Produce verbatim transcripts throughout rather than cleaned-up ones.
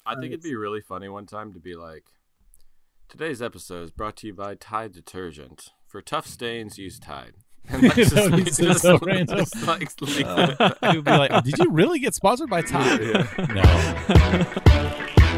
I think it'd be really funny one time to be like, today's episode is brought to you by Tide Detergent. For tough stains, use Tide. And that's just, It's just, so just, random. just like, leave Uh, it. You'd be like, did you really get sponsored by Tide? Yeah. No.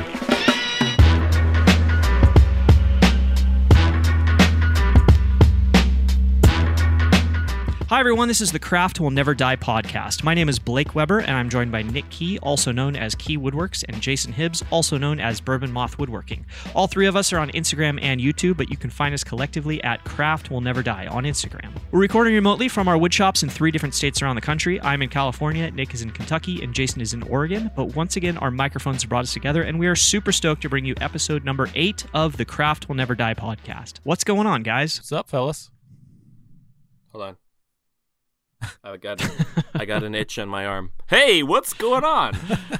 Hi, everyone. This is the Craft Will Never Die podcast. My name is Blake Weber, and I'm joined by Nick Key, also known as Key Woodworks, and Jason Hibbs, also known as Bourbon Moth Woodworking. All three of us are on Instagram and YouTube, but you can find us collectively at Craft Will Never Die on Instagram. We're recording remotely from our wood shops in three different states around the country. I'm in California, Nick is in Kentucky, and Jason is in Oregon. But once again, our microphones have brought us together, and we are super stoked to bring you episode number eight of the Craft Will Never Die podcast. What's going on, guys? What's up, fellas? Hold on. I got I got an itch on my arm. Hey, what's going on?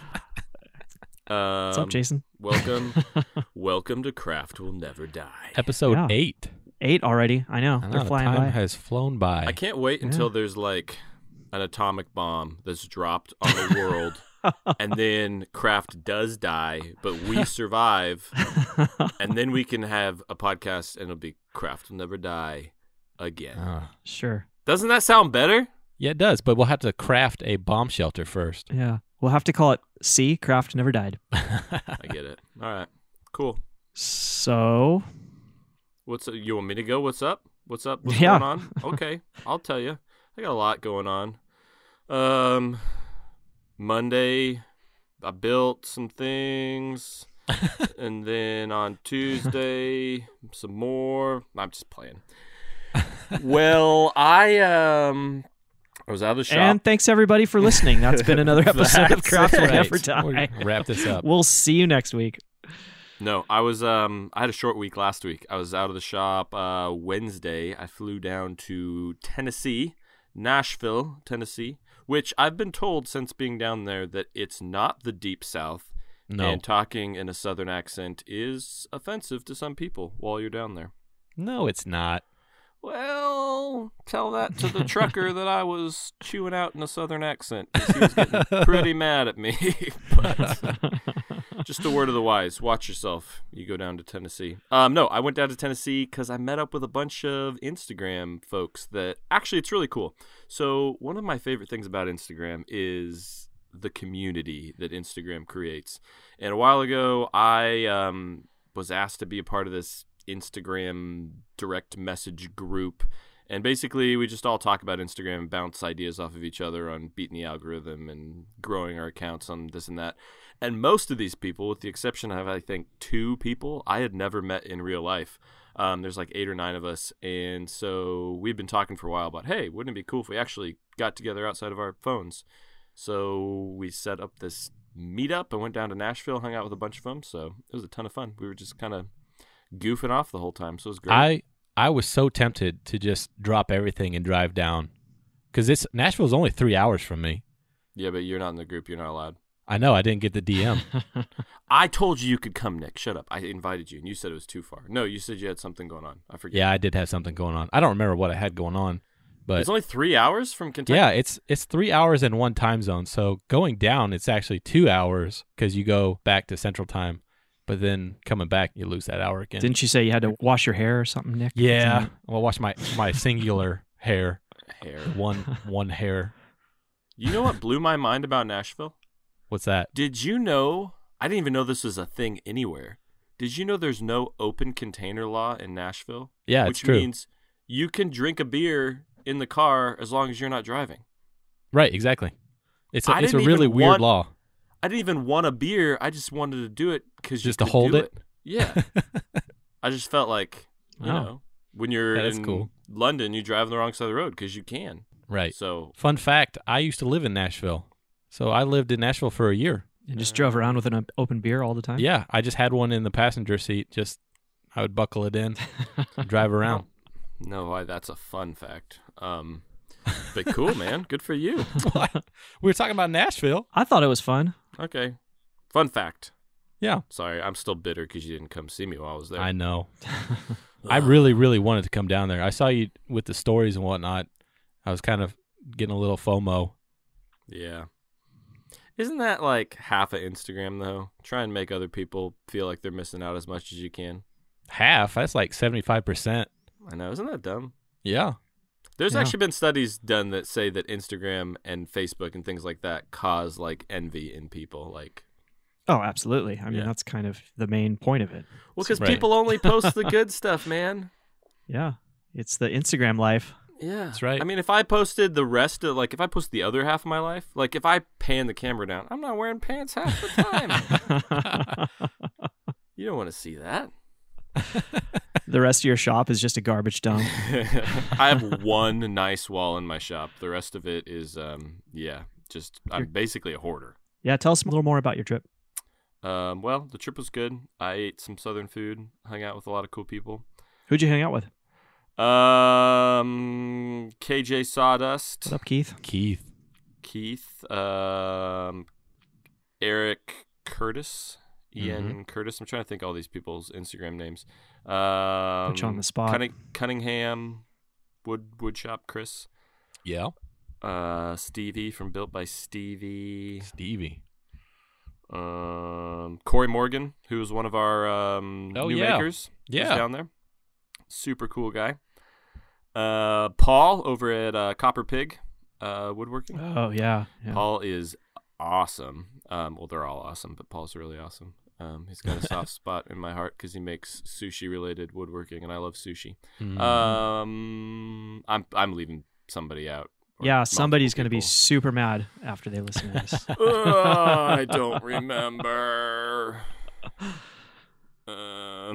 Um, What's up, Jason? Welcome, welcome to Craft Will Never Die. Episode Yeah. eight. Eight already. I know. I know, They're the flying time by. has flown by. I can't wait until there's like an atomic bomb that's dropped on the world, and then Craft does die, but we survive, and then we can have a podcast, and it'll be Craft Will Never Die again. Uh, Sure. Doesn't that sound better? yeah, it does, but we'll have to craft a bomb shelter first. Yeah. We'll have to call it C, Craft Never Died. I get it. All right, cool. So, What's you want me to go? What's up? What's up? What's Yeah. going on? Okay, I'll tell you. I got a lot going on. Um, Monday, I built some things, and then on Tuesday, some more. I'm just playing. Well, I um, I was out of the shop. and thanks everybody for listening. That's been another episode of That's Craft Will right. Never We're Die. gonna wrap this up. We'll see you next week. No, I was um I had a short week last week. I was out of the shop uh Wednesday. I flew down to Tennessee, Nashville, Tennessee, which I've been told since being down there that it's not the deep south. No. And talking in a southern accent is offensive to some people while you're down there. No, it's not. Well, tell that to the trucker that I was chewing out in a southern accent, 'cause he was getting pretty mad at me. But just a word of the wise. Watch yourself. You go down to Tennessee. Um, no, I went down to Tennessee because I met up with a bunch of Instagram folks that actually it's really cool. So one of my favorite things about Instagram is the community that Instagram creates. And a while ago, I um, was asked to be a part of this Instagram direct message group. And basically, we just all talk about Instagram and bounce ideas off of each other on beating the algorithm and growing our accounts on this and that. And most of these people, with the exception of, I think, two people, I had never met in real life. Um, there's like eight or nine of us. And so we've been talking for a while about, hey, wouldn't it be cool if we actually got together outside of our phones? So we set up this meetup and went down to Nashville, hung out with a bunch of them. So it was a ton of fun. We were just kind of goofing off the whole time. So it was great. I I was so tempted to just drop everything and drive down, because this Nashville's only three hours from me. Yeah, but you're not in the group. You're not allowed. I know. I didn't get the D M. I told you you could come, Nick. Shut up. I invited you, and you said it was too far. No, you said you had something going on. I forget. Yeah, I did have something going on. I don't remember what I had going on, but It's only three hours from Kentucky? yeah, it's it's three hours in one time zone. So going down, it's actually two hours because you go back to Central Time, but then coming back, you lose that hour again. Didn't you say you had to wash your hair or something, Nick? Yeah, well, wash my my singular hair, Hair. one one hair. You know what blew my mind about Nashville? What's that? Did you know? I didn't even know this was a thing anywhere. Did you know there's no open container law in Nashville? Yeah, Which it's true. means you can drink a beer in the car as long as you're not driving. Right, exactly. It's a, I it's a didn't really even weird want- law. I didn't even want a beer. I just wanted to do it because Just to hold it? Yeah. I just felt like, you Oh. know, when you're Yeah, that's in cool. London, you drive on the wrong side of the road because you can. Right. So Fun fact: I used to live in Nashville, so I lived in Nashville for a year. And just drove around with an op- open beer all the time? Yeah, I just had one in the passenger seat. Just I would buckle it in, drive around. no, why that's a fun fact. Um, but cool, man. Good for you. We were talking about Nashville. I thought it was fun. Okay. Fun fact. Yeah, Sorry, I'm still bitter because you didn't come see me while I was there. I know. I really, really wanted to come down there. I saw you with the stories and whatnot. I was kind of getting a little FOMO. Yeah. Isn't that like half of Instagram though? Try and make other people feel like they're missing out as much as you can. Half? That's like seventy-five percent. I know, isn't that dumb? Yeah. There's Yeah. actually been studies done that say that Instagram and Facebook and things like that cause like envy in people. Like, Oh, absolutely. I mean, Yeah. that's kind of the main point of it. well, because Right. people only post the good stuff, man. Yeah. It's the Instagram life. Yeah, That's right. I mean, if I posted the rest of, like, if I posted the other half of my life, like, if I pan the camera down, I'm not wearing pants half the time. You don't want to see that. The rest of your shop is just a garbage dump. I have one nice wall in my shop. The rest of it is, um, yeah, just I'm You're- basically a hoarder. Yeah, tell us a little more about your trip. Um, well, the trip was good. I ate some southern food, hung out with a lot of cool people. Who'd you hang out with? Um, K J Sawdust, What's up, Keith? Keith. Keith, um, Eric Curtis, Ian Curtis. I'm trying to think all these people's Instagram names. Um, Put you on the spot. Cunning- Cunningham, Wood Woodshop Chris, Yeah. uh, Stevie from Built by Stevie, Stevie. um, Corey Morgan, who was one of our um, Oh, new yeah. makers. was Yeah. down there. Super cool guy. Uh, Paul over at uh, Copper Pig uh, Woodworking. Oh, yeah. yeah. Paul is awesome. Um, well, they're all awesome, but Paul's really awesome. Um, he's got a soft spot in my heart because he makes sushi-related woodworking, and I love sushi. Mm. Um, I'm I'm leaving somebody out. or Yeah, multiple somebody's going to be people. super mad after they listen to this. Uh, I don't remember. Um,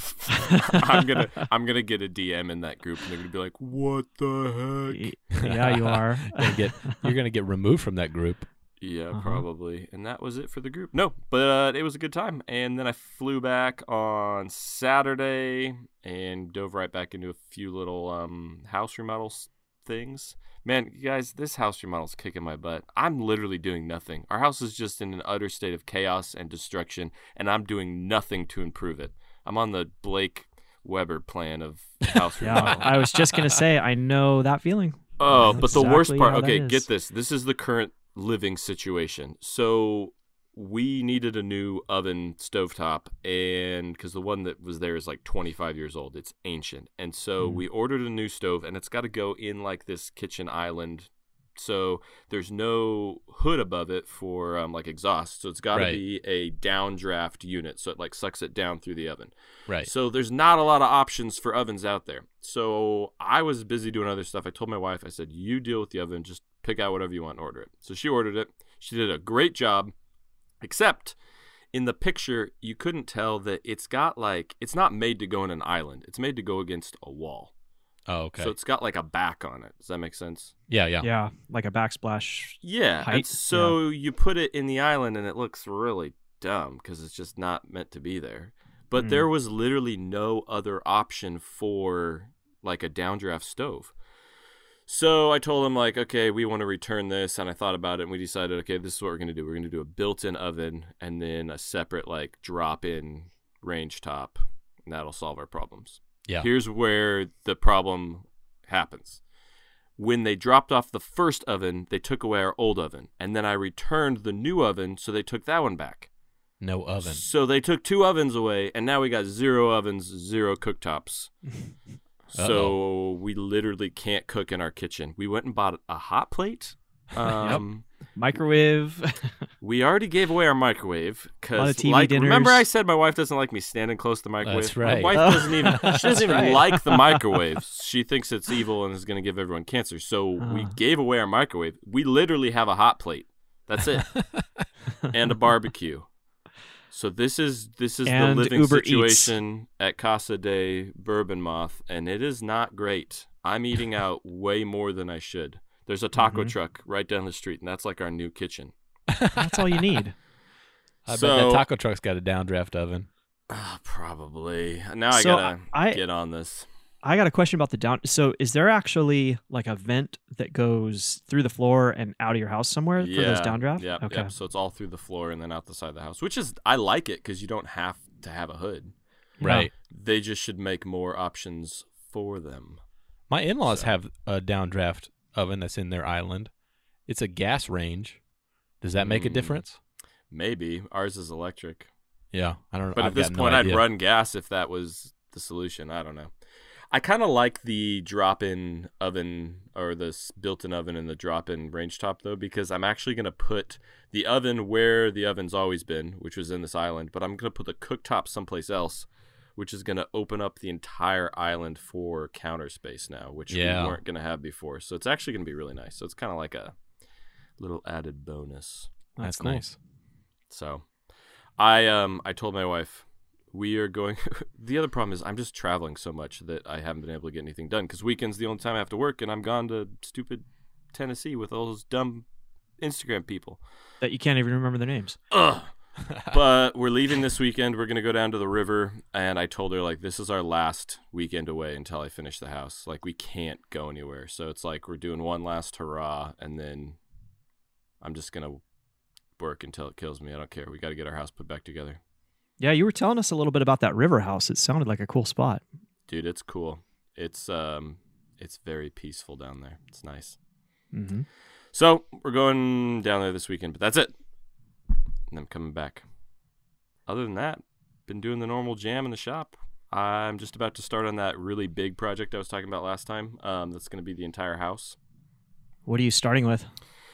I'm gonna I'm gonna get a D M in that group, and they're gonna be like, "What the heck?" Yeah, you are. You're gonna get you're gonna get removed from that group. Yeah, Uh-huh. probably. And that was it for the group. No, but uh, it was a good time. And then I flew back on Saturday and dove right back into a few little um, house remodels things. Man, you guys, this house remodel's kicking my butt. I'm literally doing nothing. Our house is just in an utter state of chaos and destruction, and I'm doing nothing to improve it. I'm on the Blake Weber plan of house Yeah, remodel. I was just going to say, I know that feeling. Oh, That's but the worst exactly part, how that okay, is. get this. This is the current living situation. So we needed a new oven stovetop, and because the one that was there is like twenty-five years old, it's ancient. And so Mm. we ordered a new stove, and it's got to go in like this kitchen island. So there's no hood above it for um, like exhaust. So it's got to Right. be a downdraft unit. So it like sucks it down through the oven. Right. So there's not a lot of options for ovens out there. So I was busy doing other stuff. I told my wife, I said, you deal with the oven. Just pick out whatever you want and order it. So she ordered it. She did a great job, except in the picture, you couldn't tell that it's got like, it's not made to go in an island. It's made to go against a wall. Oh, okay. So it's got like a back on it. Does that make sense? yeah, yeah. Yeah, like a backsplash. Yeah. Height? And so you put it in the island and it looks really dumb because it's just not meant to be there. But Mm. there was literally no other option for like a downdraft stove. So I told him like, okay, we want to return this. And I thought about it and we decided, okay, this is what we're going to do. We're going to do a built-in oven and then a separate like drop-in range top. And that'll solve our problems. Yeah. Here's where the problem happens. When they dropped off the first oven, they took away our old oven. And then I returned the new oven, so they took that one back. No oven. So they took two ovens away, and now we got zero ovens, zero cooktops. So we literally can't cook in our kitchen. We went and bought a hot plate. Um, Microwave. We already gave away our microwave A lot because, of T V like, dinners. remember I said my wife doesn't like me standing close to the microwave. That's right. My wife Oh. doesn't even. She doesn't even right. like the microwave. She thinks it's evil and is going to give everyone cancer. So we Oh. gave away our microwave. We literally have a hot plate. That's it, and a barbecue. So this is this is And the living Uber Eats. situation at Casa de Bourbon Moth, and it is not great. I'm eating out way more than I should. There's a taco Mhm. truck right down the street, and that's like our new kitchen. That's all you need. I bet So- that taco truck's got a downdraft oven. Ah, probably. Now I So gotta I- get on this. I got a question about the down. So, is there actually like a vent that goes through the floor and out of your house somewhere for those downdraft? Yeah, Okay. yeah. So it's all through the floor and then out the side of the house, which is I like it because you don't have to have a hood. Right. They just should make more options for them. My in-laws So- have a downdraft oven that's in their island. It's a gas range, Does that make a Mm. difference? Maybe. Ours is electric. Yeah, I don't know. But I've at this got point, no I'd idea. run gas if that was the solution. I don't know. I kind of like the drop-in oven or the s- built-in oven and the drop-in range top, though, because I'm actually going to put the oven where the oven's always been, which was in this island, but I'm going to put the cooktop someplace else, which is going to open up the entire island for counter space now, which Yeah. we weren't going to have before. So it's actually going to be really nice. So it's kind of like a little added bonus. That's cool. nice. So I um I told my wife we are going the other problem is I'm just traveling so much that I haven't been able to get anything done because weekend's the only time I have to work, and I'm gone to stupid Tennessee with all those dumb Instagram people. That you can't even remember their names. Ugh. But we're leaving this weekend. We're going to go down to the river, and I told her, like, this is our last weekend away until I finish the house. Like, we can't go anywhere. So it's like we're doing one last hurrah, and then I'm just going to work until it kills me. I don't care. We got to get our house put back together. Yeah, you were telling us a little bit about that river house. It sounded like a cool spot. Dude, it's cool. It's um, it's very peaceful down there. It's nice. Mm-hmm. So we're going down there this weekend, but that's it. And I'm coming back. Other than that, been doing the normal jam in the shop. I'm just about to start on that really big project I was talking about last time. Um, that's going to be the entire house. What are you starting with?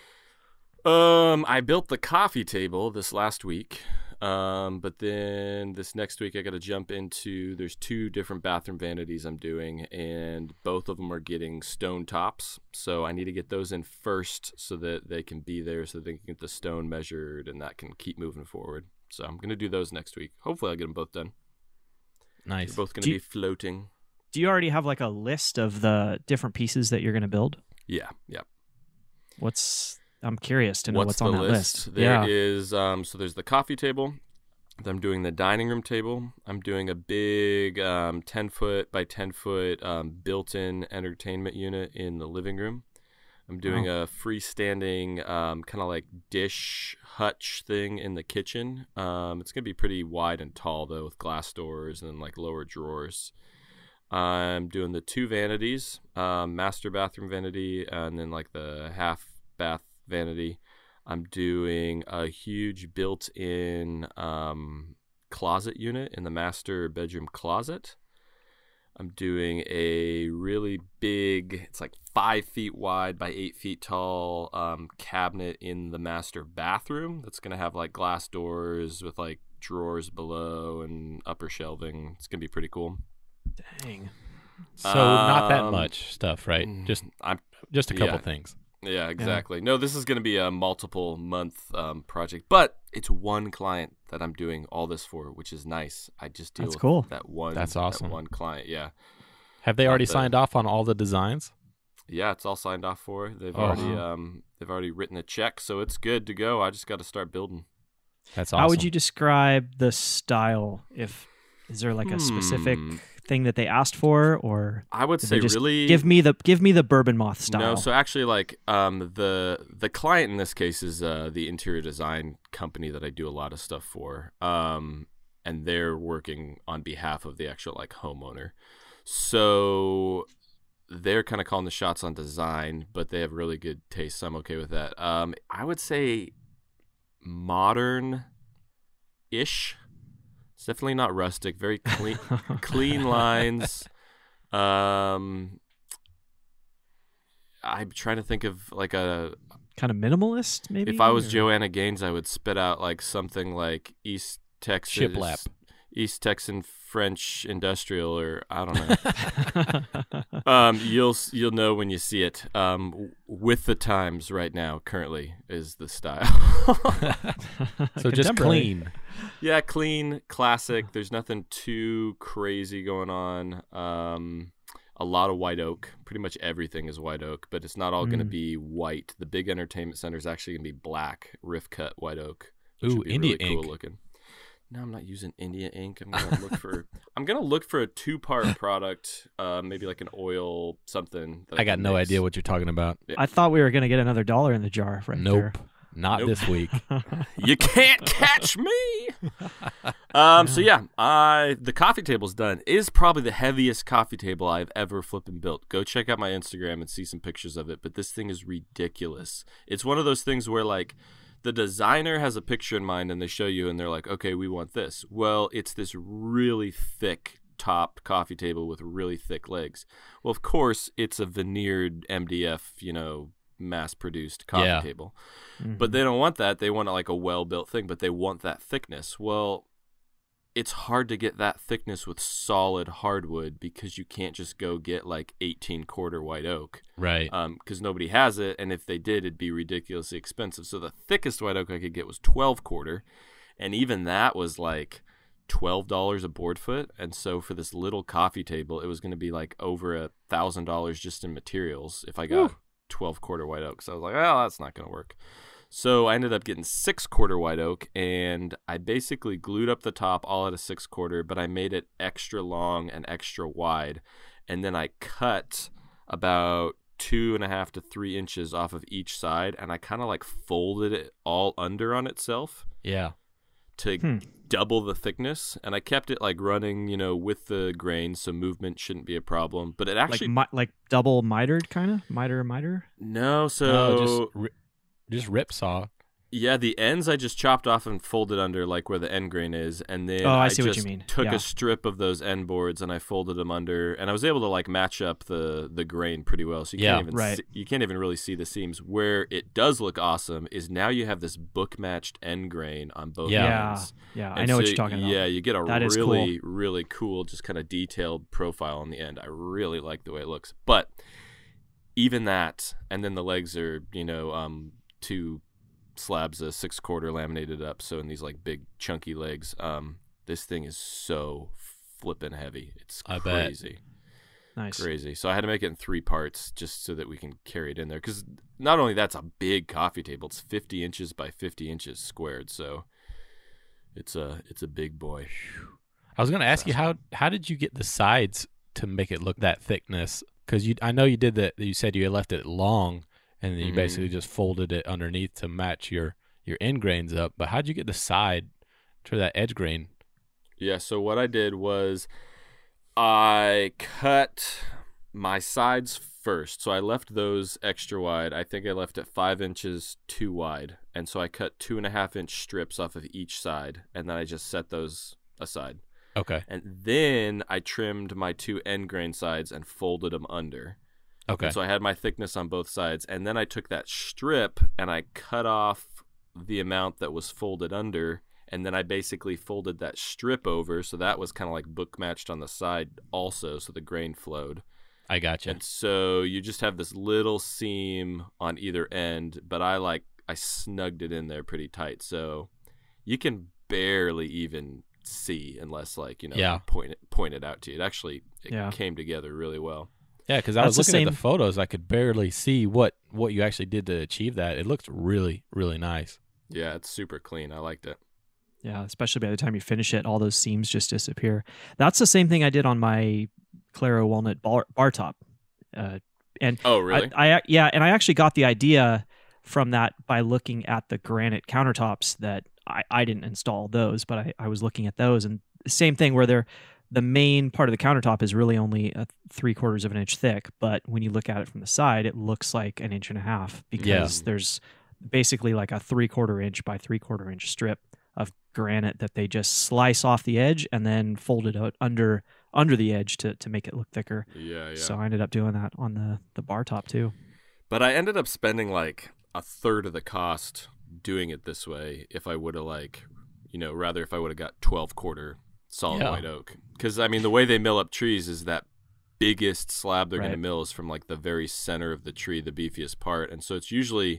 Um, I built the coffee table this last week. Um, but then this next week I got to jump into, there's two different bathroom vanities I'm doing, and both of them are getting stone tops. So I need to get those in first so that they can be there, so they can get the stone measured, and that can keep moving forward. So I'm going to do those next week. Hopefully I'll get them both done. Nice. They're both going Do to you- be floating. Do you already have like a list of the different pieces that you're going to build? Yeah, yeah. What's I'm curious to know what's, What's on the that list? list. There yeah. is um so there's the coffee table. I'm doing the dining room table. I'm doing a big um ten foot by ten foot um built-in entertainment unit in the living room. I'm doing a freestanding um kind of like dish hutch thing in the kitchen. Um it's going to be pretty wide and tall though, with glass doors and like lower drawers. I'm doing the two vanities, um, master bathroom vanity, and then like the half bath vanity. I'm doing a huge built-in um, closet unit in the master bedroom closet. I'm doing a really big, it's like five feet wide by eight feet tall um, cabinet in the master bathroom that's going to have like glass doors with like drawers below and upper shelving. It's going to be pretty cool. Dang. So not that Um, much stuff, right? Just I'm just a couple yeah. things. Yeah, exactly. No, this is going to be a multiple month um, project, but it's one client that I'm doing all this for, which is nice. I just deal That's with cool. that one. That's that awesome. one client. Yeah, Have they Not already the- signed off on all the designs? yeah, it's all signed off for. They've Oh. already um, they've already written a check, so it's good to go. I just got to start building. That's awesome. How would you describe the style? If is there like a specific Hmm. thing that they asked for, or I would did say they just really give me the give me the bourbon moth style? No, so actually, like um, the the client in this case is uh, the interior design company that I do a lot of stuff for, um, and they're working on behalf of the actual like homeowner. So they're kind of calling the shots on design, but they have really good taste. So I'm okay with that. Um, I would say modern-ish. It's definitely not rustic. Very clean, clean lines. Um, I'm trying to think of like a. kind of minimalist, maybe. If I was or- Joanna Gaines, I would spit out like something like East Texas Shiplap. East Texan French industrial, or I don't know. um, you'll you'll know when you see it. Um, with the times right now, currently is the style. So just Contemporary. clean. Yeah, clean, classic. There's nothing too crazy going on. Um, a lot of white oak. Pretty much everything is white oak, but it's not all going to Mm. be white. The big entertainment center is actually going to be black, rift cut white oak. Which Ooh, would be India really cool ink. looking. No, I'm not using India ink. I'm gonna look for. I'm gonna look for a two part product. Uh, maybe like an oil something. That I got can no mix. idea what you're talking about. I thought we were gonna get another dollar in the jar right Nope. Not Nope. this week. You can't catch me. Um. So yeah, I the coffee table's done. It is probably the heaviest coffee table I've ever flipping built. Go check out my Instagram and see some pictures of it. But this thing is ridiculous. It's one of those things where like the designer has a picture in mind and they show you and they're like, okay, we want this. Well, it's this really thick top coffee table with really thick legs. Well, of course, it's a veneered M D F, you know, mass-produced coffee Yeah. table. Mhm. But they don't want that. They want like a well-built thing, but they want that thickness. Well, it's hard to get that thickness with solid hardwood because you can't just go get like eighteen quarter white oak. Right. Um, because nobody has it, and if they did, it'd be ridiculously expensive. So the thickest white oak I could get was twelve quarter, and even that was like twelve dollars a board foot. And so for this little coffee table, it was going to be like over a thousand dollars just in materials if I got Whew. twelve quarter white oak. So I was like, oh, that's not going to work. So I ended up getting six quarter white oak, and I basically glued up the top all at a six quarter, but I made it extra long and extra wide, and then I cut about two and a half to three inches off of each side, and I kind of like folded it all under on itself Yeah. to Hmm. double the thickness, and I kept it like running, you know, with the grain, so movement shouldn't be a problem. But it actually like mi- like double mitered kind of miter miter. no, so No, just ri- just rip saw. yeah, the ends I just chopped off and folded under like where the end grain is, and then Oh, I I see what you just mean. took Yeah. a strip of those end boards and I folded them under, and I was able to like match up the the grain pretty well. So you Yeah, can't even right. see, you can't even really see the seams. Where it does look awesome is now you have this book matched end grain on both Yeah. Yeah, ends. yeah, I And know what so, you're talking about. Yeah, you get a That is really really cool, just kind of detailed profile on the end. I really like the way it looks, but even that, and then the legs are, you know, um, two slabs of six quarter laminated up, so in these like big chunky legs. Um, this thing is so flippin' heavy. It's I bet. crazy, Nice. crazy. So I had to make it in three parts just so that we can carry it in there. Because not only that's a big coffee table, it's fifty inches by fifty inches squared. So it's a it's a big boy. I was going to ask you how how did you get the sides to make it look that thickness? Because you, I know you did that. You said you had left it long, and then you Mhm. basically just folded it underneath to match your your end grains up. But how'd you get the side to that edge grain? Yeah, so what I did was I cut my sides first. So I left those extra wide. I think I left it five inches too wide. And so I cut two and a half inch strips off of each side. And then I just set those aside. Okay. And then I trimmed my two end grain sides and folded them under. Okay. And so I had my thickness on both sides. And then I took that strip and I cut off the amount that was folded under. And then I basically folded that strip over. So that was kind of like book matched on the side also. So the grain flowed. I got you. And so you just have this little seam on either end. But I like, I snugged it in there pretty tight. So you can barely even see unless like, you know, Yeah. point it, point it out to you. It actually it Yeah. came together really well. Yeah, because I That's was the looking at the same- photos. I could barely see what what you actually did to achieve that. It looked really, really nice. Yeah, it's super clean. I liked it. Yeah, especially by the time you finish it, all those seams just disappear. That's the same thing I did on my Claro walnut bar, bar top. Uh, and Oh, really? I, I yeah, and I actually got the idea from that by looking at the granite countertops that I, I didn't install those, but I, I was looking at those, and the same thing where they're the main part of the countertop is really only a three quarters of an inch thick, but when you look at it from the side, it looks like an inch and a half because Yeah. there's basically like a three quarter inch by three quarter inch strip of granite that they just slice off the edge and then fold it out under under the edge to, to make it look thicker. yeah, yeah. So I ended up doing that on the, the bar top too. But I ended up spending like a third of the cost doing it this way if I would have like, you know, rather if I would have got twelve quarter solid Yeah. white oak. Because, I mean, the way they mill up trees is that biggest slab they're going Right. to mill is from like the very center of the tree, the beefiest part. And so it's usually,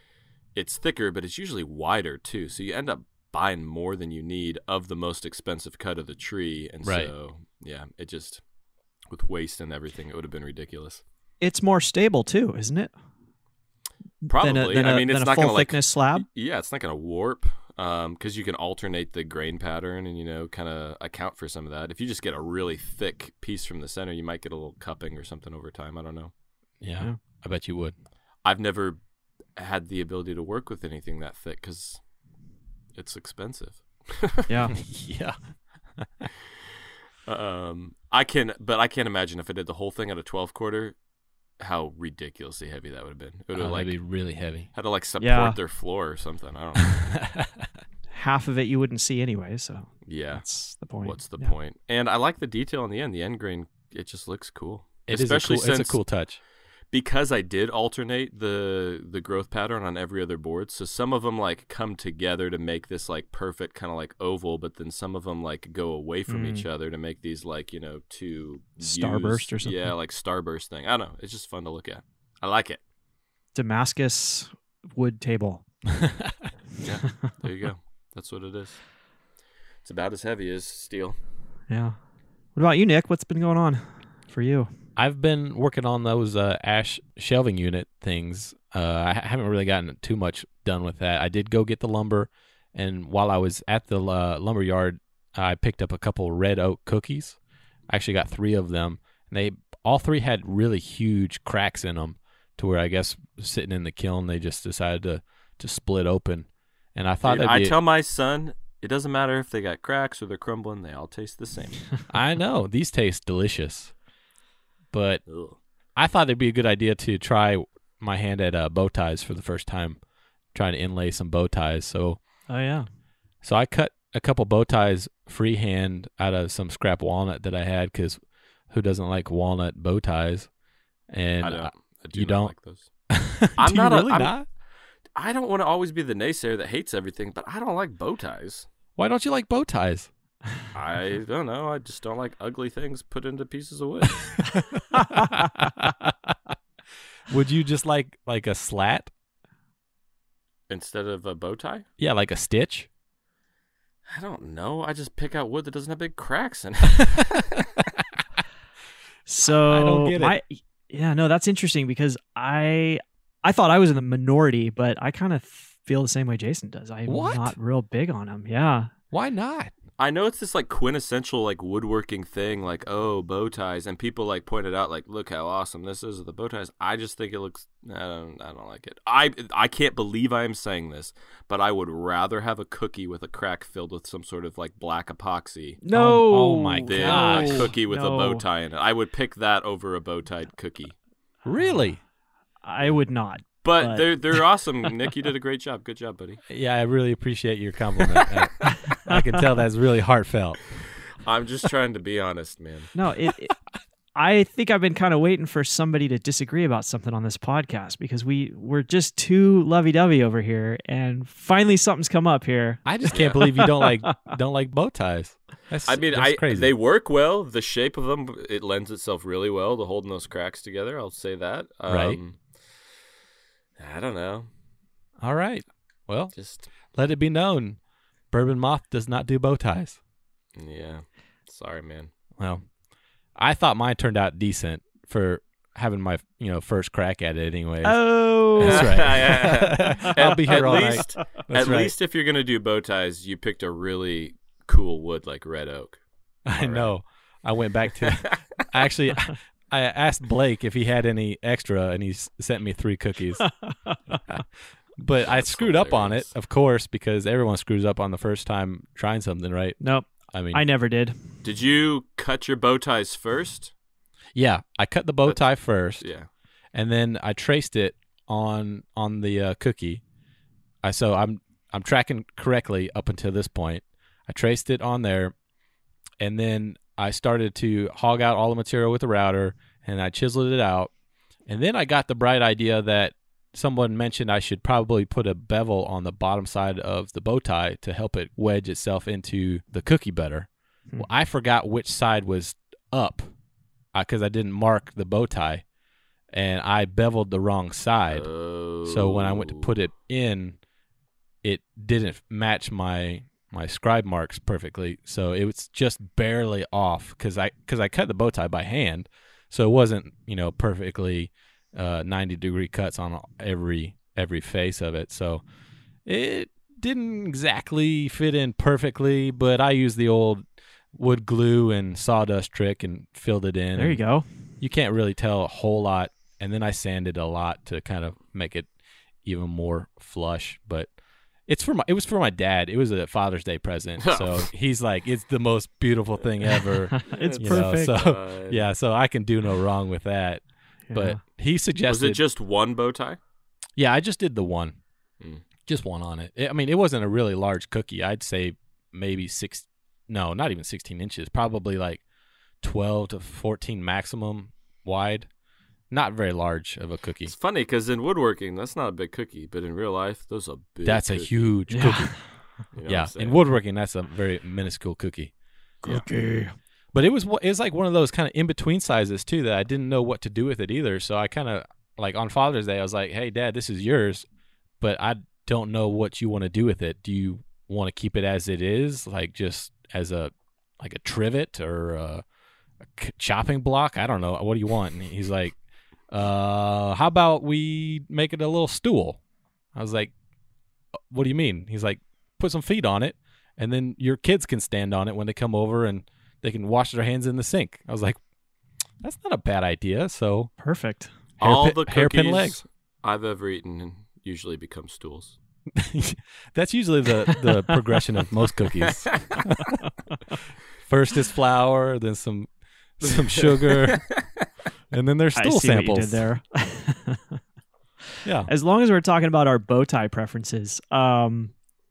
it's thicker, but it's usually wider too. So you end up buying more than you need of the most expensive cut of the tree. And Right. so, yeah, it just, with waste and everything, it would have been ridiculous. It's more stable too, isn't it? Probably. Than a, than I a- mean, than it's a not full going to like thickness slab. Yeah, it's not going to warp because you can alternate the grain pattern and, you know, kind of account for some of that. If you just get a really thick piece from the center, you might get a little cupping or something over time. I don't know. Yeah, Yeah. I bet you would. I've never had the ability to work with anything that thick because it's expensive. Yeah. Yeah. um, I can, but I can't imagine if I did the whole thing at a twelve quarter. how ridiculously heavy that would have been. It would Oh, have like that'd be really heavy. had to like support Yeah. their floor or something. I don't know. Half of it you wouldn't see anyway, so Yeah. that's the point. What's the Yeah. point? And I like the detail in the end. The end grain, it just looks cool. It is a Especially cool, it's since a cool touch. because I did alternate the the growth pattern on every other board. So some of them like come together to make this like perfect kind of like oval, but then some of them like go away from Mm. each other to make these like, you know, two Starburst used- or something. Yeah, like starburst thing. I don't know. It's just fun to look at. I like it. Damascus wood table. Yeah. There you go. That's what it is. It's about as heavy as steel. Yeah. What about you, Nick? What's been going on for you? I've been working on those uh, ash shelving unit things. Uh, I ha- haven't really gotten too much done with that. I did go get the lumber, and while I was at the uh, lumber yard, I picked up a couple red oak cookies. I actually got three of them, and they all three had really huge cracks in them, to where I guess sitting in the kiln, they just decided to to split open. And I thought Dude, that'd I be tell my son, it doesn't matter if they got cracks or they're crumbling, they all taste the same. I know these taste delicious, but Ugh. I thought it'd be a good idea to try my hand at uh, bow ties for the first time, trying to inlay some bow ties. So, Oh yeah. so I cut a couple bow ties freehand out of some scrap walnut that I had, because who doesn't like walnut bow ties? And I don't. I do you not don't? like those. I'm I'm Do not you a- really I'm- not. I don't want to always be the naysayer that hates everything, but I don't like bow ties. Why don't you like bow ties? I don't know. I just don't like ugly things put into pieces of wood. Would you just like like a slat? Instead of a bow tie? Yeah, like a stitch. I don't know. I just pick out wood that doesn't have big cracks in it. So I don't get it. my, yeah, no, that's interesting because I I thought I was in the minority, but I kind of feel the same way Jason does. I'm What? not real big on them. Yeah. Why not? I know it's this like quintessential like woodworking thing, like, oh, bow ties, and people like pointed out like, look how awesome this is with the bow ties. I just think it looks I don't I don't like it. I I can't believe I am saying this, but I would rather have a cookie with a crack filled with some sort of like black epoxy No. oh my than gosh. a cookie with a bow No. tie in it. I would pick that over a bow tied cookie. Really? I would not. But, But- they're they're awesome. Nick, you did a great job. Good job, buddy. Yeah, I really appreciate your compliment. I, I can tell that's really heartfelt. I'm just trying to be honest, man. No, it, it I think I've been kind of waiting for somebody to disagree about something on this podcast because we we're just too lovey-dovey over here, and finally something's come up here. I just can't believe you don't like don't like bow ties. That's, I mean, that's I crazy. they work well. The shape of them, it lends itself really well to holding those cracks together. I'll say that. Um, Right. I don't know. All right. Well, Just let it be known, Bourbon Moth does not do bow ties. yeah. Sorry, man. Well, I thought mine turned out decent for having my you know first crack at it. Anyways, Oh, that's right. Yeah. I'll be here at all least, night. That's At right. least if you're gonna do bow ties, you picked a really cool wood like red oak. I right. know. I went back to actually. I asked Blake if he had any extra, and he s- sent me three cookies. But I That's screwed up on it, hilarious. of course, because everyone screws up on the first time trying something, right? nope. I mean, I never did. Did you cut your bow ties first? yeah, I cut the bow tie first, Yeah. and then I traced it on on the uh, cookie. I so I'm I'm tracking correctly up until this point. I traced it on there, and then I started to hog out all the material with the router, and I chiseled it out. And then I got the bright idea that someone mentioned I should probably put a bevel on the bottom side of the bow tie to help it wedge itself into the cookie better. Hmm. Well, I forgot which side was up because I didn't mark the bow tie, and I beveled the wrong side. Oh. So when I went to put it in, it didn't match my my scribe marks perfectly. So it was just barely off because I because I cut the bow tie by hand, so it wasn't you know perfectly uh, ninety degree cuts on every every face of it. So it didn't exactly fit in perfectly, but I used the old wood glue and sawdust trick and filled it in. There you and go. You can't really tell a whole lot. And then I sanded a lot to kind of make it even more flush. But it's for my it was for my dad. It was a Father's Day present. So he's like, it's the most beautiful thing ever. It's you know, perfect. so Uh, yeah, so I can do no wrong with that. But he Was suggested. it just one bow tie? Yeah, I just did the one. Mm. Just one on it. I mean, it wasn't a really large cookie. I'd say maybe six. No, not even sixteen inches. Probably like twelve to fourteen maximum wide. Not very large of a cookie. It's funny because in woodworking, that's not a big cookie, but in real life, those are big. That's a cookies. huge Yeah. cookie. You know what Yeah, I'm saying? in woodworking, that's a very minuscule cookie. Cookie. But it was it was like one of those kind of in between sizes too that I didn't know what to do with it either. So I kind of like on Father's Day, I was like, "Hey, Dad, this is yours, but I don't know what you want to do with it. Do you want to keep it as it is, like just as a like a trivet or a, a c- chopping block? I don't know. What do you want?" And he's like, "Uh, how about we make it a little stool?" I was like, "What do you mean?" He's like, "Put some feet on it, and then your kids can stand on it when they come over and they can wash their hands in the sink." I was like, "That's not a bad idea." So Perfect. All hairpin- the hairpin cookies legs. I've ever eaten usually become stools. That's usually the, the progression of most cookies. First is flour, then some some sugar, and then there's I stool see samples. what you did there. Yeah. As long as we're talking about our bow tie preferences, um,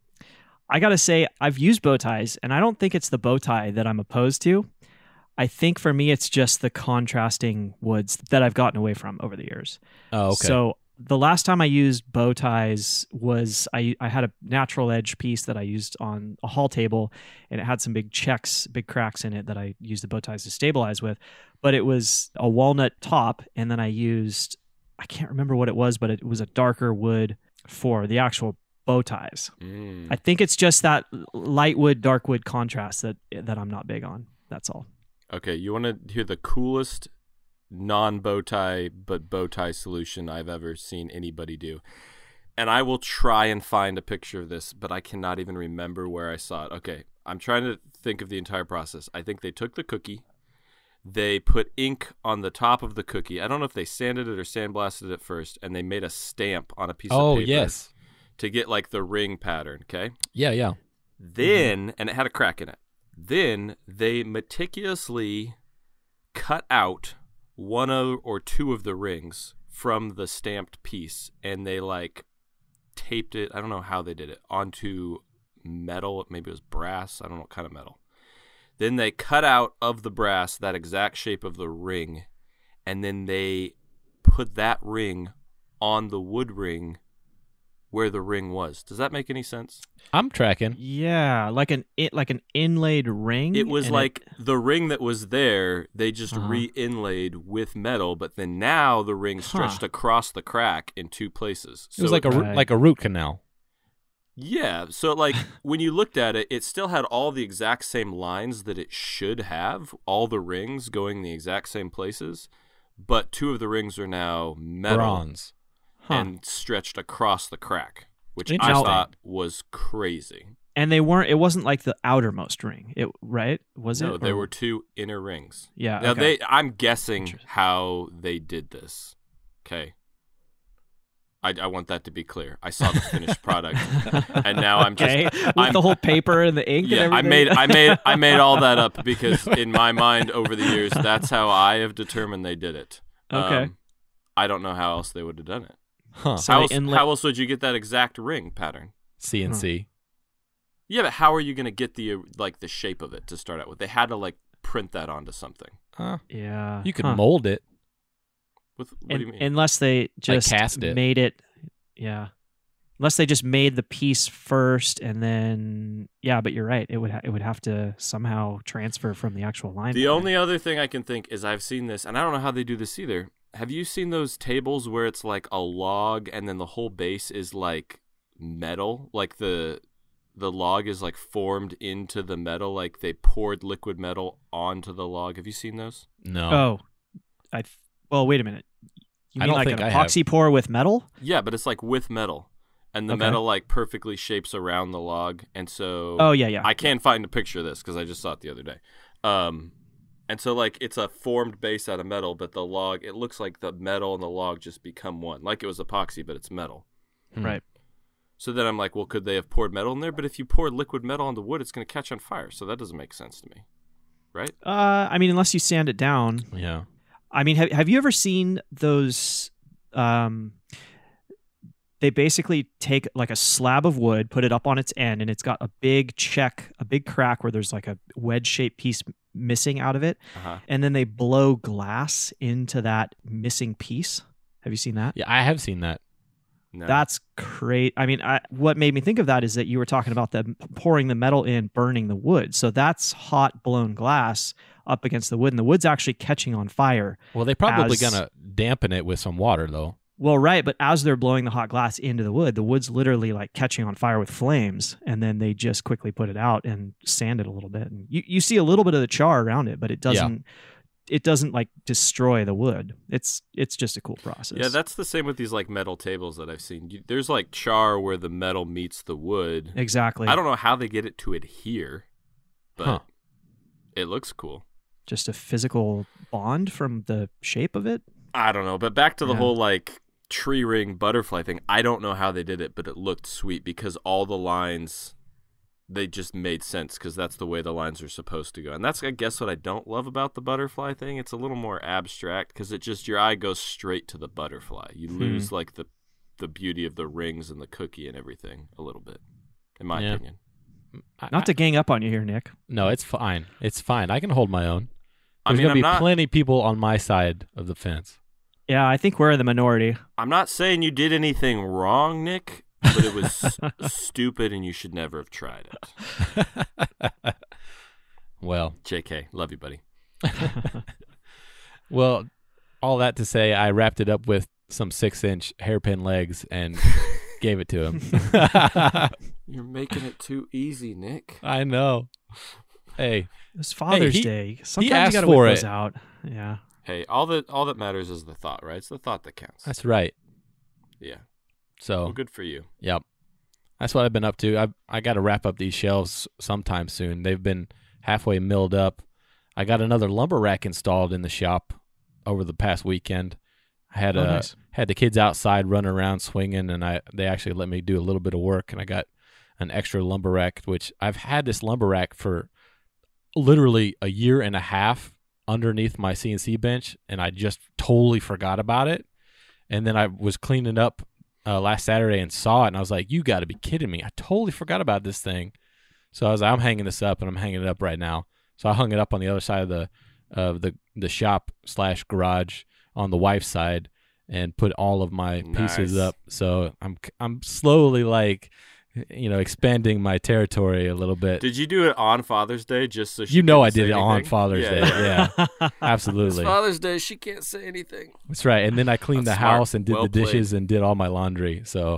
I gotta say I've used bow ties, and I don't think it's the bow tie that I'm opposed to. I think for me, it's just the contrasting woods that I've gotten away from over the years. Oh, okay. So the last time I used bow ties was I I had a natural edge piece that I used on a hall table, and it had some big checks, big cracks in it that I used the bow ties to stabilize with. But it was a walnut top, and then I used I can't remember what it was, but it was a darker wood for the actual bow ties. Mm. I think it's just that light wood, dark wood contrast that that I'm not big on. That's all. Okay, you want to hear the coolest non-bow tie but bow tie solution I've ever seen anybody do? And I will try and find a picture of this, but I cannot even remember where I saw it. Okay, I'm trying to think of the entire process. I think they took the cookie, they put ink on the top of the cookie. I don't know if they sanded it or sandblasted it first, and they made a stamp on a piece oh, of paper yes. to get like the ring pattern, okay? Yeah, yeah. Then, and it had a crack in it. Then they meticulously cut out one of, or two of the rings from the stamped piece, and they like taped it, I don't know how they did it, onto metal. Maybe it was brass. I don't know what kind of metal. Then they cut out of the brass that exact shape of the ring, and then they put that ring on the wood ring where the ring was. Does that make any sense? I'm tracking. Yeah, like an it like an inlaid ring. It was and like the ring that was there, they just Uh-huh. re-inlaid with metal, but then now the ring stretched Huh. across the crack in two places. It was So like a root, Right. like a root canal. Yeah, so like when you looked at it, it still had all the exact same lines that it should have, all the rings going the exact same places, but two of the rings are now metal Bronze. Huh. and stretched across the crack, which I Interesting. thought was crazy. And they weren't. It wasn't like the outermost ring. It right? Was No, it? there Or- were two inner rings. Yeah. Now okay. they, I'm guessing Interesting. how they did this. Okay, I, I want that to be clear. I saw the finished product, and now I'm just okay. With I'm- the whole paper and the ink. yeah. and I everything? made I made I made all that up because in my mind over the years, that's how I have determined they did it. Okay. Um, I don't know how else they would have done it. Huh. So How they else, inla- how else would you get that exact ring pattern? C N C. Yeah, but how are you going to get the uh, like the shape of it to start out with? They had to like print that onto something. Huh. Yeah. You could huh. mold it. With, what And- do you mean? Unless they just cast it. made it. Yeah. Unless they just made the piece first and then yeah, but you're right. It would ha- it would have to somehow transfer from the actual line. The only other thing I can think is I've seen this, and I don't know how they do this either. Have you seen those tables where it's like a log and then the whole base is like metal? Like the the log is like formed into the metal, like they poured liquid metal onto the log. Have you seen those? No. Oh, I. Th- well, wait a minute. You I mean don't like think an I have. epoxy pour with metal? Yeah, but it's like with metal. And the Okay. metal like perfectly shapes around the log. And so Oh yeah, yeah. I can't find a picture of this because I just saw it the other day. Um, and so like it's a formed base out of metal, but the log, it looks like the metal and the log just become one. Like it was epoxy, but it's metal. Hmm. Right. So then I'm like, well, could they have poured metal in there? But if you pour liquid metal on the wood, it's going to catch on fire. So that doesn't make sense to me. Right? Uh, I mean, unless you sand it down. Yeah. I mean, have have you ever seen those? Um, they basically take like a slab of wood, put it up on its end, and it's got a big check, a big crack where there's like a wedge-shaped piece missing out of it, Uh-huh. and then they blow glass into that missing piece. Have you seen that? Yeah, I have seen that. No. That's great. I mean, I, what made me think of that is that you were talking about them pouring the metal in, burning the wood. So that's hot blown glass up against the wood, and the wood's actually catching on fire. Well, they probably As- gonna dampen it with some water though. Well, right, but as they're blowing the hot glass into the wood, the wood's literally like catching on fire with flames, and then they just quickly put it out and sand it a little bit. And you, you see a little bit of the char around it, but it doesn't it doesn't like destroy the wood. It's it's just a cool process. Yeah, that's the same with these like metal tables that I've seen. You, there's like char where the metal meets the wood. exactly. I don't know how they get it to adhere, but Huh. it looks cool. Just a physical bond from the shape of it. I don't know, but back to the Yeah. whole like tree ring butterfly thing. I don't know how they did it, but it looked sweet because all the lines, they just made sense because that's the way the lines are supposed to go. And that's, I guess, what I don't love about the butterfly thing. It's a little more abstract because it just, your eye goes straight to the butterfly. You Hmm. lose like the the beauty of the rings and the cookie and everything a little bit, in my Yeah. opinion. I- Not I- to gang up on you here, Nick. No, it's fine. It's fine. I can hold my own. I There's mean, gonna I'm be not, plenty people on my side of the fence. Yeah, I think we're in the minority. I'm not saying you did anything wrong, Nick, but it was stupid and you should never have tried it. Well, J K, love you, buddy. well, all that to say, I wrapped it up with some six-inch hairpin legs and gave it to him. You're making it too easy, Nick. I know. Hey, It's Father's he- Day. Sometimes asked you gotta for whip those it. out. Yeah. Hey, all that all that matters is the thought, right? It's the thought that counts. that's right. Yeah. So, Well, good for you. yep. That's what I've been up to. I I got to wrap up these shelves sometime soon. They've been halfway milled up. I got another lumber rack installed in the shop over the past weekend. I had Oh, a nice. had the kids outside running around swinging, and I they actually let me do a little bit of work, and I got an extra lumber rack, which I've had this lumber rack for literally a year and a half underneath my C N C bench, and I just totally forgot about it. And then I was cleaning up uh, last Saturday and saw it, and I was like, "You got to be kidding me! I totally forgot about this thing." So I was like, "I'm hanging this up, and I'm hanging it up right now." So I hung it up on the other side of the of the the shop slash garage on the wife's side, and put all of my pieces Nice. up. So I'm I'm slowly like, you know, expanding my territory a little bit. Did you do it on Father's Day just so she You know couldn't I did say it on anything? Father's Yeah, Day. yeah. Yeah, It's absolutely. Father's Day. She can't say anything. That's right. And then I cleaned That's the smart. house and did Well the dishes and did all my laundry. So,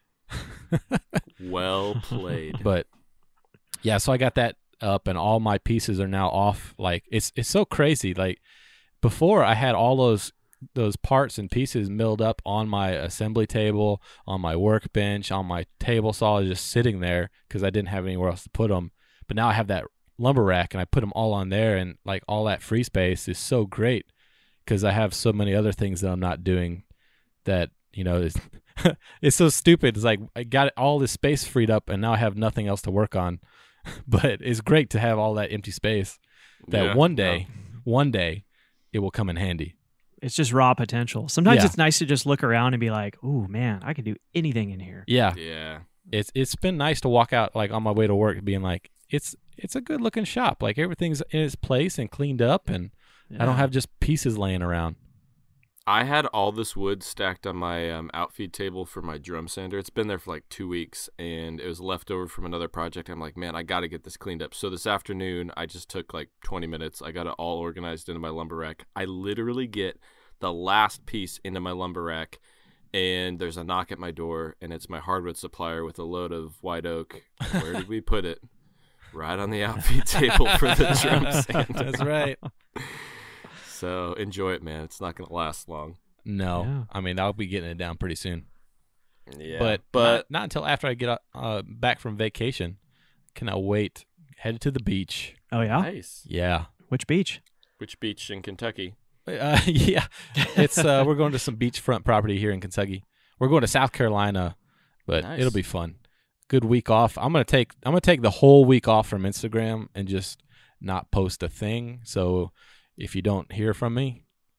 Well played. but yeah, so I got that up, and all my pieces are now off. Like it's it's so crazy. Like before, I had all those those parts and pieces milled up on my assembly table, on my workbench, on my table saw, just sitting there because I didn't have anywhere else to put them. But now I have that lumber rack, and I put them all on there, and like all that free space is so great because I have so many other things that I'm not doing that, you know, is it's so stupid. It's like I got all this space freed up, and now I have nothing else to work on. But it's great to have all that empty space that Yeah, one no. day, one day, it will come in handy. It's just raw potential. Sometimes Yeah. it's nice to just look around and be like, "Ooh, man, I could do anything in here." Yeah, Yeah. it's it's been nice to walk out like on my way to work, being like, it's it's a good looking shop. Like everything's in its place and cleaned up, and I don't Yeah. have just pieces laying around. I had all this wood stacked on my um, outfeed table for my drum sander. It's been there for like two weeks, and it was left over from another project. I'm like, man, I got to get this cleaned up. So this afternoon, I just took like twenty minutes. I got it all organized into my lumber rack. I literally get the last piece into my lumber rack, and there's a knock at my door, and it's my hardwood supplier with a load of white oak. Where did we put it? Right on the outfeed table for the drum sander. That's right. So enjoy it, man. It's not going to last long. No, Yeah. I mean I'll be getting it down pretty soon. Yeah, but but not, not until after I get uh, back from vacation. Cannot wait. Headed to the beach. Oh yeah. nice. Yeah. Which beach? Which beach in Kentucky? Uh, yeah, it's uh, we're going to some beachfront property here in Kentucky. We're going to South Carolina, but Nice. it'll be fun. Good week off. I'm gonna take I'm gonna take the whole week off from Instagram and just not post a thing. So if you don't hear from me,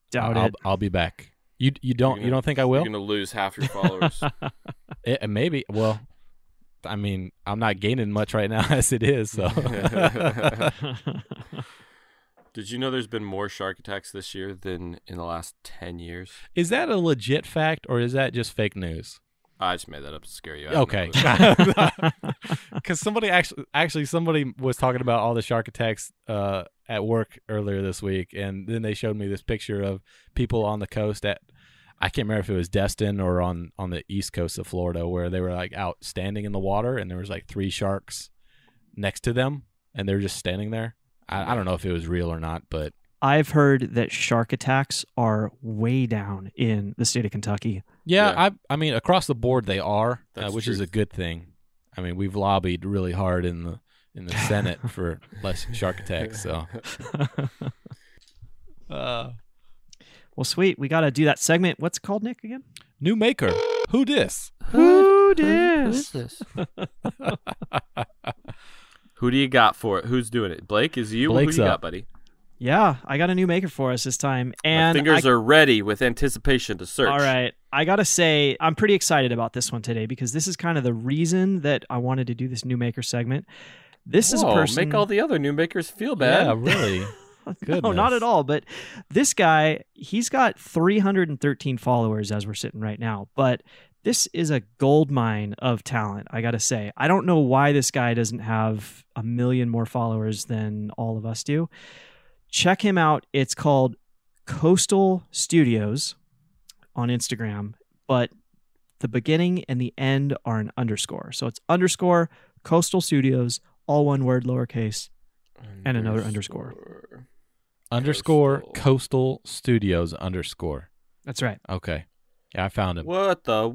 Doubt I'll, it. I'll be back. You you don't You're you gonna- don't think I will? You're gonna lose half your followers. It, maybe. Well, I mean, I'm not gaining much right now as it is. So Did you know there's been more shark attacks this year than in the last ten years? is that a legit fact or is that just fake news? I just made that up to scare you. I have no Okay. clue. Because somebody actually, actually, somebody was talking about all the shark attacks uh, at work earlier this week, and then they showed me this picture of people on the coast at, I can't remember if it was Destin or on on the east coast of Florida, where they were like out standing in the water, and there was like three sharks next to them, and they were just standing there. I, I don't know if it was real or not, but I've heard that shark attacks are way down in the state of Kentucky. yeah, Yeah. I I mean across the board they are, uh, That's which is true. a good thing. I mean we've lobbied really hard in the in the Senate for less shark attacks. So uh, Well, sweet. We got to do that segment. What's it called, Nick, again? new maker, who dis? Who dis? this? Who do you got for it? Who's doing it? Blake, is you? Blake's Who do you up. got, buddy? Yeah, I got a new maker for us this time. My And fingers I- are ready with anticipation to search. All right. I got to say, I'm pretty excited about this one today because this is kind of the reason that I wanted to do this new maker segment. This is a Whoa, person. make all the other new makers feel bad. Yeah, really. No, Goodness. not at all. But this guy, he's got three hundred thirteen followers as we're sitting right now. But this is a gold mine of talent, I got to say. I don't know why this guy doesn't have a million more followers than all of us do. Check him out. It's called Coastal Studios on Instagram, but the beginning and the end are an underscore. So it's underscore Coastal Studios, all one word, lowercase. And another underscore. Underscore Coastal. coastal studios underscore. That's right. Okay. Yeah, I found him. What the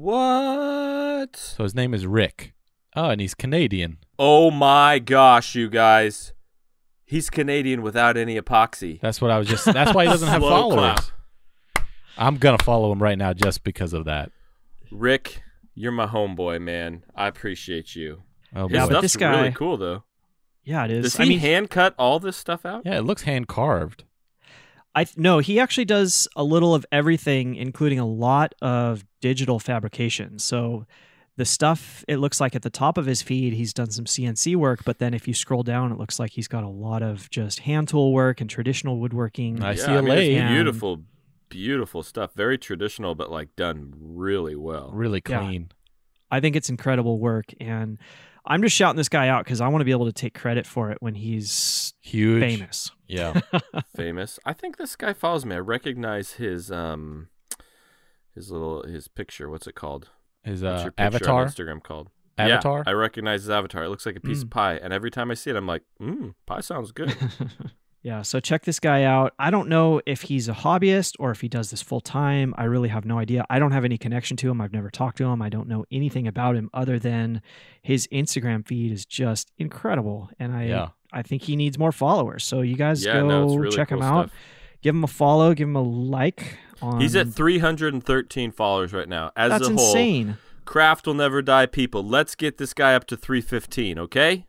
what? So his name is Rick. Oh, and he's Canadian. Oh my gosh, you guys. He's Canadian without any epoxy. That's what I was just. That's why he doesn't have Slow followers. clap. I'm gonna follow him right now just because of that. Rick, you're my homeboy, man. I appreciate you. Oh, His Yeah, boy. but stuff's this guy- really cool, though. Yeah, it is. Does he I mean, hand cut all this stuff out? Yeah, it looks hand carved. I th- no, he actually does a little of everything, including a lot of digital fabrication. So the stuff, it looks like at the top of his feed, he's done some C N C work, but then if you scroll down, it looks like he's got a lot of just hand tool work and traditional woodworking. I yeah, see a I mean, it's lathe. Yeah. beautiful, beautiful stuff. Very traditional, but like done really well. Really Yeah. clean. I think it's incredible work, and I'm just shouting this guy out because I want to be able to take credit for it when he's Huge. famous. Yeah. Famous. I think this guy follows me. I recognize his um, his little his picture. What's it called? His What's uh, your picture avatar. on Instagram called? Avatar. Yeah, I recognize his avatar. It looks like a piece Mm. of pie, and every time I see it, I'm like, "Mmm, pie sounds good." Yeah, so check this guy out. I don't know if he's a hobbyist or if he does this full time. I really have no idea. I don't have any connection to him. I've never talked to him. I don't know anything about him other than his Instagram feed is just incredible. And I Yeah. I think he needs more followers. So you guys Yeah, go no, it's really check cool him out. stuff. Give him a follow, give him a like on He's at three hundred thirteen followers right now. As That's a whole, insane. Craft will never die, people. Let's get this guy up to three fifteen, okay?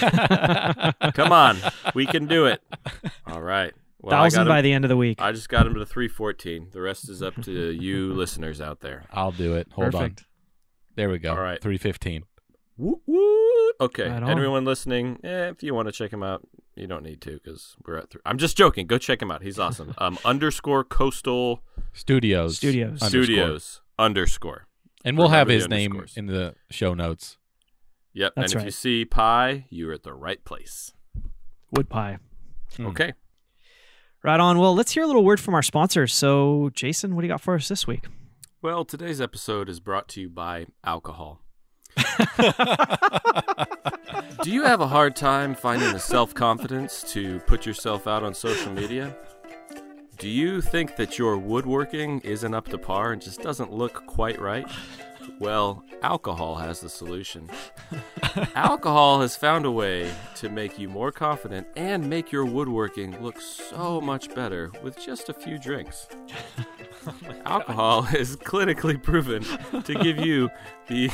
Come on, we can do it. All right. Well, I Thousand got by him, the end of the week. I just got him to three fourteen. The rest is up to you listeners out there. I'll do it. Hold Perfect. on. There we go. All right. three fifteen. Woo woo. Okay, Right on. everyone listening, eh, if you want to check him out, you don't need to because we're at three. I'm just joking. Go check him out. He's awesome. Um, underscore coastal Studios. Studios. underscore. studios underscore. And we'll have Remember the his name underscores. in the show notes. Yep. That's and if right. you see pie, you're at the right place. Wood pie. Hmm. Okay. Right on. Well, let's hear a little word from our sponsors. So, Jason, what do you got for us this week? Well, today's episode is brought to you by alcohol. Do you have a hard time finding the self-confidence to put yourself out on social media? Do you think that your woodworking isn't up to par and just doesn't look quite right? Well, alcohol has the solution. Alcohol has found a way to make you more confident and make your woodworking look so much better with just a few drinks. Alcohol is clinically proven to give you the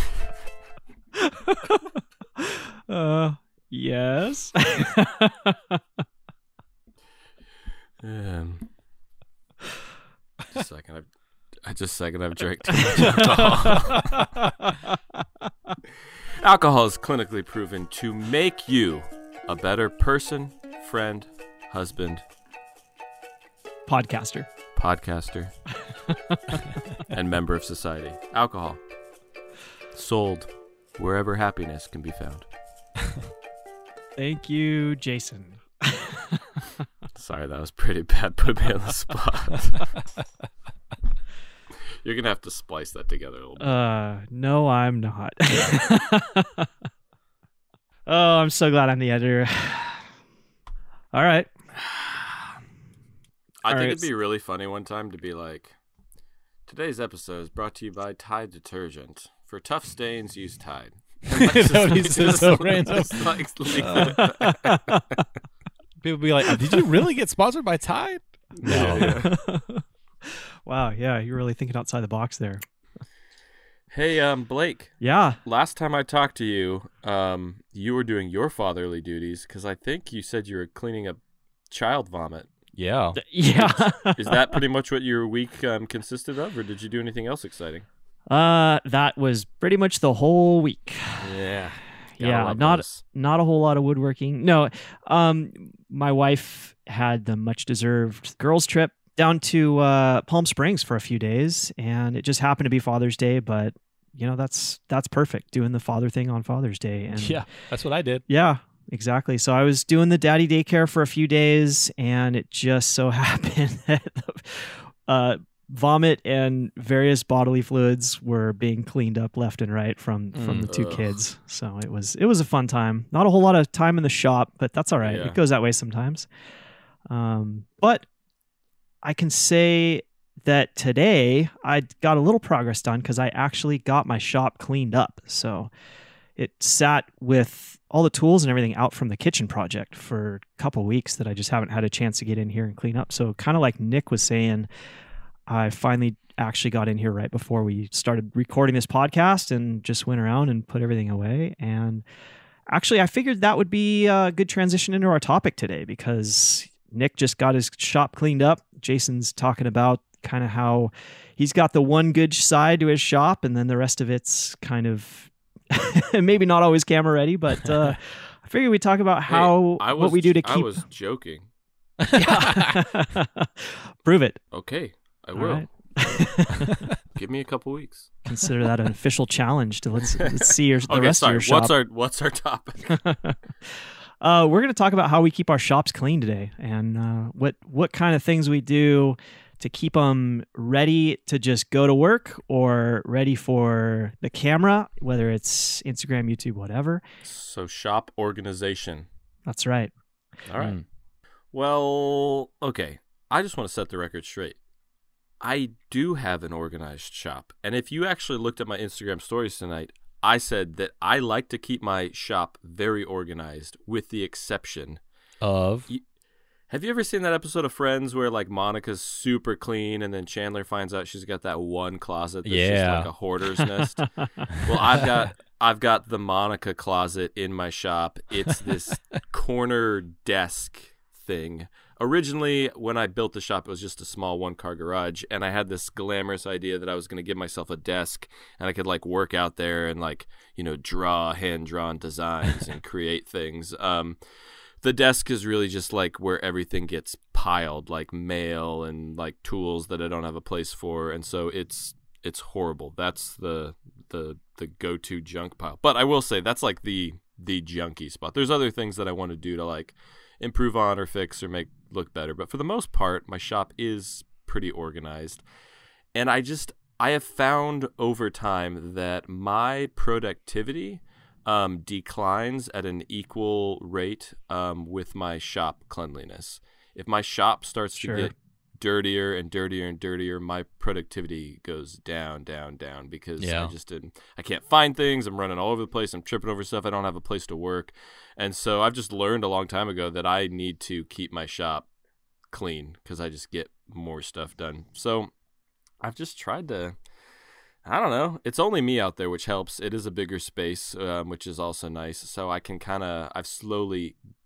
Uh, yes. um, second. I've, I just a second. I've drank too much alcohol. Alcohol is clinically proven to make you a better person, friend, husband, Podcaster. podcaster, and member of society. Alcohol. Sold wherever happiness can be found. Thank you, Jason. Sorry, that was pretty bad. Put me on the spot. You're going to have to splice that together a little bit. Uh, no, I'm not. Oh, I'm so glad I'm the editor. All right. I All think right. it'd be really funny one time to be like, today's episode is brought to you by Tide Detergent. For tough stains, use Tide. Is that what he says so random? Just like, like People be like, "Did you really get sponsored by Tide?" No. Yeah, yeah. Wow, yeah, you're really thinking outside the box there. Hey, um, Blake. Yeah. Last time I talked to you, um, you were doing your fatherly duties because I think you said you were cleaning up child vomit. Yeah. Yeah. Is that pretty much what your week um, consisted of, or did you do anything else exciting? Uh, that was pretty much the whole week. Yeah. Yeah, not not a whole lot of woodworking. No, um, my wife had the much deserved girls trip down to uh, Palm Springs for a few days, and it just happened to be Father's Day. But you know, that's that's perfect, doing the father thing on Father's Day. And Yeah, that's what I did. yeah, exactly. So I was doing the daddy daycare for a few days, and it just so happened that uh, vomit and various bodily fluids were being cleaned up left and right from from Mm. the two Ugh. kids. So it was it was a fun time. Not a whole lot of time in the shop, but that's all right. Yeah. It goes that way sometimes. Um, but I can say that today I got a little progress done because I actually got my shop cleaned up. So it sat with all the tools and everything out from the kitchen project for a couple weeks that I just haven't had a chance to get in here and clean up. So kind of like Nick was saying, I finally actually got in here right before we started recording this podcast and just went around and put everything away. And actually, I figured that would be a good transition into our topic today because Nick just got his shop cleaned up. Jason's talking about kind of how he's got the one good side to his shop, and then the rest of it's kind of maybe not always camera ready, but uh, I figured we'd talk about how Hey, I was, what we do to I keep. was joking. Prove it. Okay, I All will. right. Give me a couple weeks. Consider that an official challenge to let's, let's see your, the Okay, rest sorry. of your shop. What's our What's our topic? uh, we're going to talk about how we keep our shops clean today, and uh, what what kind of things we do to keep them ready to just go to work or ready for the camera, whether it's Instagram, YouTube, whatever. So shop organization. That's right. All right. Mm. Well, okay. I just want to set the record straight. I do have an organized shop. And if you actually looked at my Instagram stories tonight, I said that I like to keep my shop very organized with the exception. Of Have you ever seen that episode of Friends where like Monica's super clean and then Chandler finds out she's got that one closet that's just Yeah. like a hoarder's nest? Well, I've got I've got the Monica closet in my shop. It's this corner desk thing. Originally, when I built the shop, it was just a small one-car garage, and I had this glamorous idea that I was going to give myself a desk, and I could like work out there and like you know draw hand-drawn designs and create things. Um, the desk is really just like where everything gets piled, like mail and like tools that I don't have a place for, and so it's it's horrible. That's the the the go-to junk pile. But I will say that's like the the junky spot. There's other things that I want to do to like improve on or fix or make look better, but for the most part my shop is pretty organized. And I just I have found over time that my productivity um, declines at an equal rate um, with my shop cleanliness. If my shop starts Sure. to get dirtier and dirtier and dirtier, my productivity goes down, down, down because Yeah. I just didn't, I can't find things. I'm running all over the place. I'm tripping over stuff. I don't have a place to work. And so I've just learned a long time ago that I need to keep my shop clean because I just get more stuff done. So I've just tried to, I don't know. It's only me out there, which helps. It is a bigger space, um, which is also nice. So I can kind of, I've slowly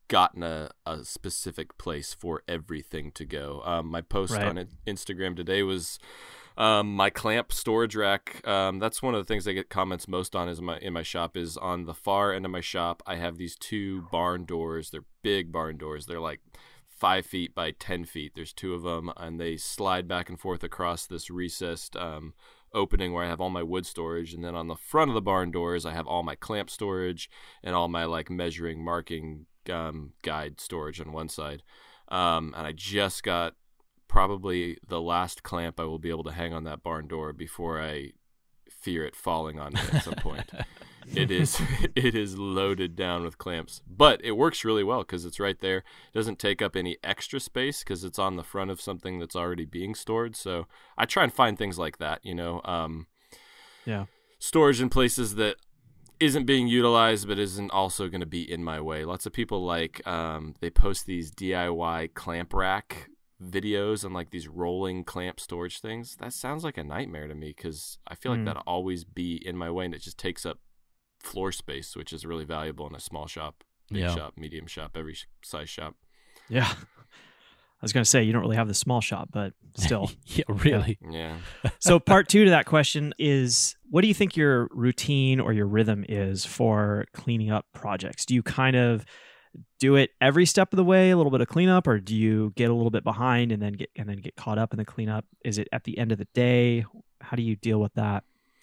gotten a, a specific place for everything to go. Um, my post Right. on Instagram today was um, my clamp storage rack. Um, that's one of the things I get comments most on is my in my shop is on the far end of my shop. I have these two barn doors. They're big barn doors. They're like five feet by ten feet. There's two of them, and they slide back and forth across this recessed um, opening where I have all my wood storage. And then on the front of the barn doors, I have all my clamp storage and all my like measuring, marking um, guide storage on one side. Um, and I just got probably the last clamp I will be able to hang on that barn door before I fear it falling on me at some point. It is it is loaded down with clamps, but it works really well because it's right there. It doesn't take up any extra space because it's on the front of something that's already being stored. So I try and find things like that, you know, um, Yeah. storage in places that isn't being utilized but isn't also going to be in my way. Lots of people like um, they post these D I Y clamp rack videos and like these rolling clamp storage things. That sounds like a nightmare to me because I feel like Mm. that'll always be in my way and it just takes up floor space, which is really valuable in a small shop, big Yeah. shop, medium shop, every sh- size shop. Yeah. I was going to say, you don't really have the small shop, but still. Yeah, really. Yeah. So part two to that question is, what do you think your routine or your rhythm is for cleaning up projects? Do you kind of do it every step of the way, a little bit of cleanup, or do you get a little bit behind and then get and then get caught up in the cleanup? Is it at the end of the day? How do you deal with that?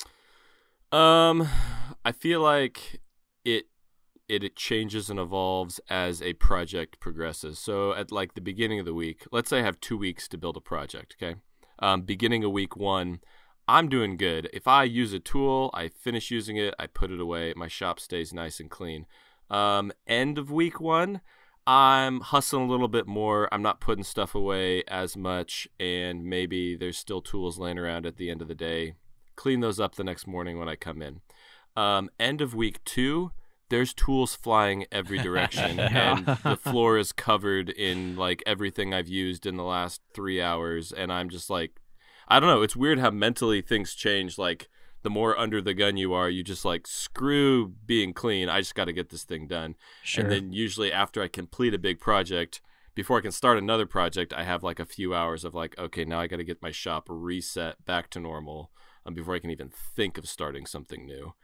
Um, I feel like it, it it changes and evolves as a project progresses. So at like the beginning of the week, let's say I have two weeks to build a project. Okay, um, beginning of week one, I'm doing good. If I use a tool, I finish using it, I put it away, my shop stays nice and clean. Um, end of week one, I'm hustling a little bit more. I'm not putting stuff away as much, and maybe there's still tools laying around at the end of the day. Clean those up the next morning when I come in. Um, end of week two, there's tools flying every direction, Yeah. and the floor is covered in like everything I've used in the last three hours, and I'm just like, I don't know. It's weird how mentally things change. Like the more under the gun you are, you just like, screw being clean. I just got to get this thing done. Sure. And then usually after I complete a big project, before I can start another project, I have like a few hours of like, okay, now I got to get my shop reset back to normal um, before I can even think of starting something new.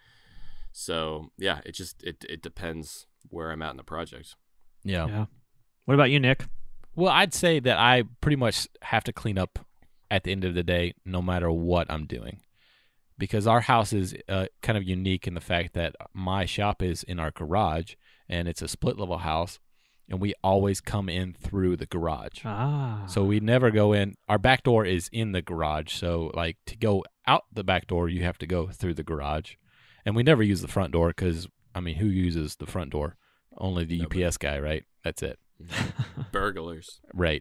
So yeah, it just, it, it depends where I'm at in the project. Yeah. Yeah. What about you, Nick? Well, I'd say that I pretty much have to clean up at the end of the day, no matter what I'm doing, because our house is uh, kind of unique in the fact that my shop is in our garage, and it's a split level house, and we always come in through the garage. Ah. So we never go in. Our back door is in the garage, so like to go out the back door, you have to go through the garage, and we never use the front door because I mean, who uses the front door? Only the Nobody. U P S guy, right? That's it. Burglars. Right.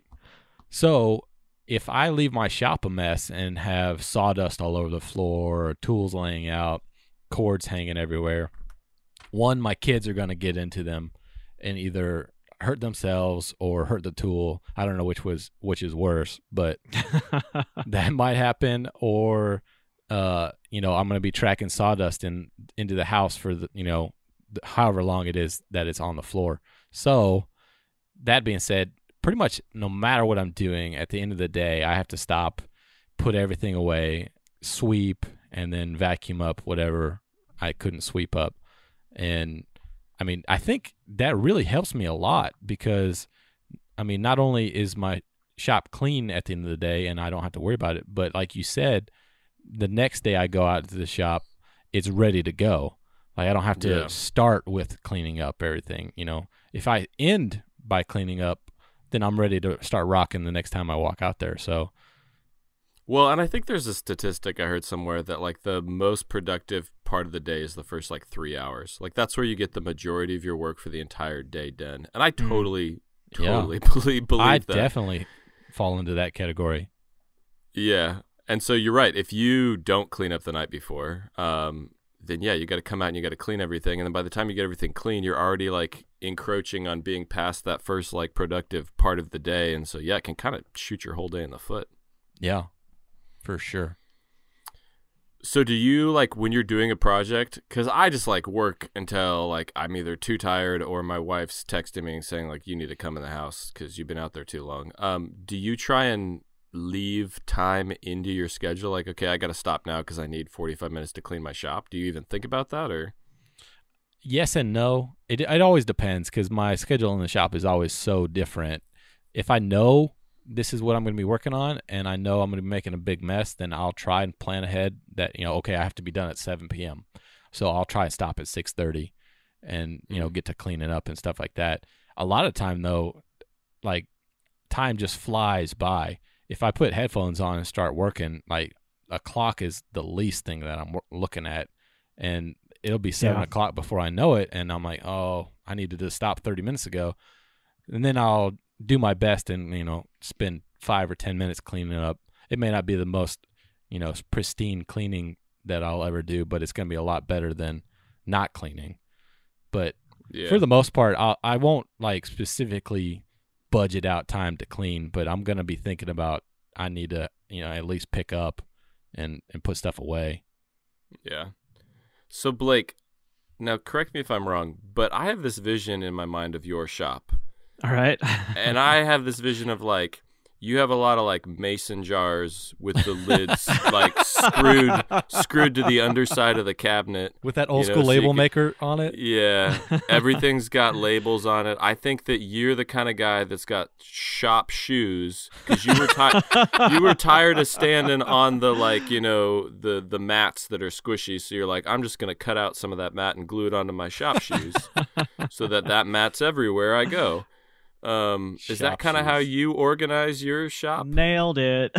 So if I leave my shop a mess and have sawdust all over the floor, or tools laying out, cords hanging everywhere, one, my kids are going to get into them and either hurt themselves or hurt the tool. I don't know which was which is worse, but that might happen. Or, uh, you know, I'm going to be tracking sawdust in into the house for the, you know, the, however long it is that it's on the floor. So that being said, pretty much no matter what I'm doing, at the end of the day, I have to stop, put everything away, sweep, and then vacuum up whatever I couldn't sweep up. And I mean, I think that really helps me a lot because, I mean, not only is my shop clean at the end of the day and I don't have to worry about it, but like you said, the next day I go out to the shop, it's ready to go. Like I don't have to Yeah. start with cleaning up everything. You know, if I end by cleaning up, then I'm ready to start rocking the next time I walk out there. So, Well, and I think there's a statistic I heard somewhere that like the most productive part of the day is the first like three hours. Like that's where you get the majority of your work for the entire day done. And I totally, Yeah. totally believe, believe I that. definitely fall into that category. Yeah. And so you're right. If you don't clean up the night before, um, then yeah, you got to come out and you got to clean everything. And then by the time you get everything clean, you're already like encroaching on being past that first like productive part of the day. And so, yeah, it can kind of shoot your whole day in the foot. Yeah, for sure. So do you, like, when you're doing a project, because I just, like, work until, like, I'm either too tired or my wife's texting me and saying, like, you need to come in the house because you've been out there too long. Um, do you try and leave time into your schedule? Like, okay, I got to stop now because I need forty-five minutes to clean my shop. Do you even think about that, or? Yes and no. It it always depends because my schedule in the shop is always so different. If I know this is what I'm going to be working on and I know I'm going to be making a big mess, then I'll try and plan ahead that, you know, okay, I have to be done at seven p.m. So I'll try and stop at six thirty and, you know, get to cleaning up and stuff like that. A lot of time, though, like, time just flies by. If I put headphones on and start working, like, a clock is the least thing that I'm looking at, and it'll be seven Yeah. o'clock before I know it, and I'm like, oh, I needed to stop thirty minutes ago. And then I'll do my best and, you know, spend five or ten minutes cleaning up. It may not be the most, you know, pristine cleaning that I'll ever do, but it's going to be a lot better than not cleaning. But Yeah. for the most part, I'll, I won't, like, specifically budget out time to clean, but I'm going to be thinking about I need to, you know, at least pick up and, and put stuff away. Yeah. So, Blake, now correct me if I'm wrong, but I have this vision in my mind of your shop. All right. And I have this vision of, like, you have a lot of, like, mason jars with the lids, like, screwed screwed to the underside of the cabinet. With that old You know, school so you label can- maker on it? Yeah. Everything's got labels on it. I think that you're the kind of guy that's got shop shoes because you were ti- you were tired of standing on the, like, you know, the, the mats that are squishy. So you're like, I'm just going to cut out some of that mat and glue it onto my shop shoes so that that mat's everywhere I go. Um, is that Shop kind of how shoes. you organize your shop? Nailed it.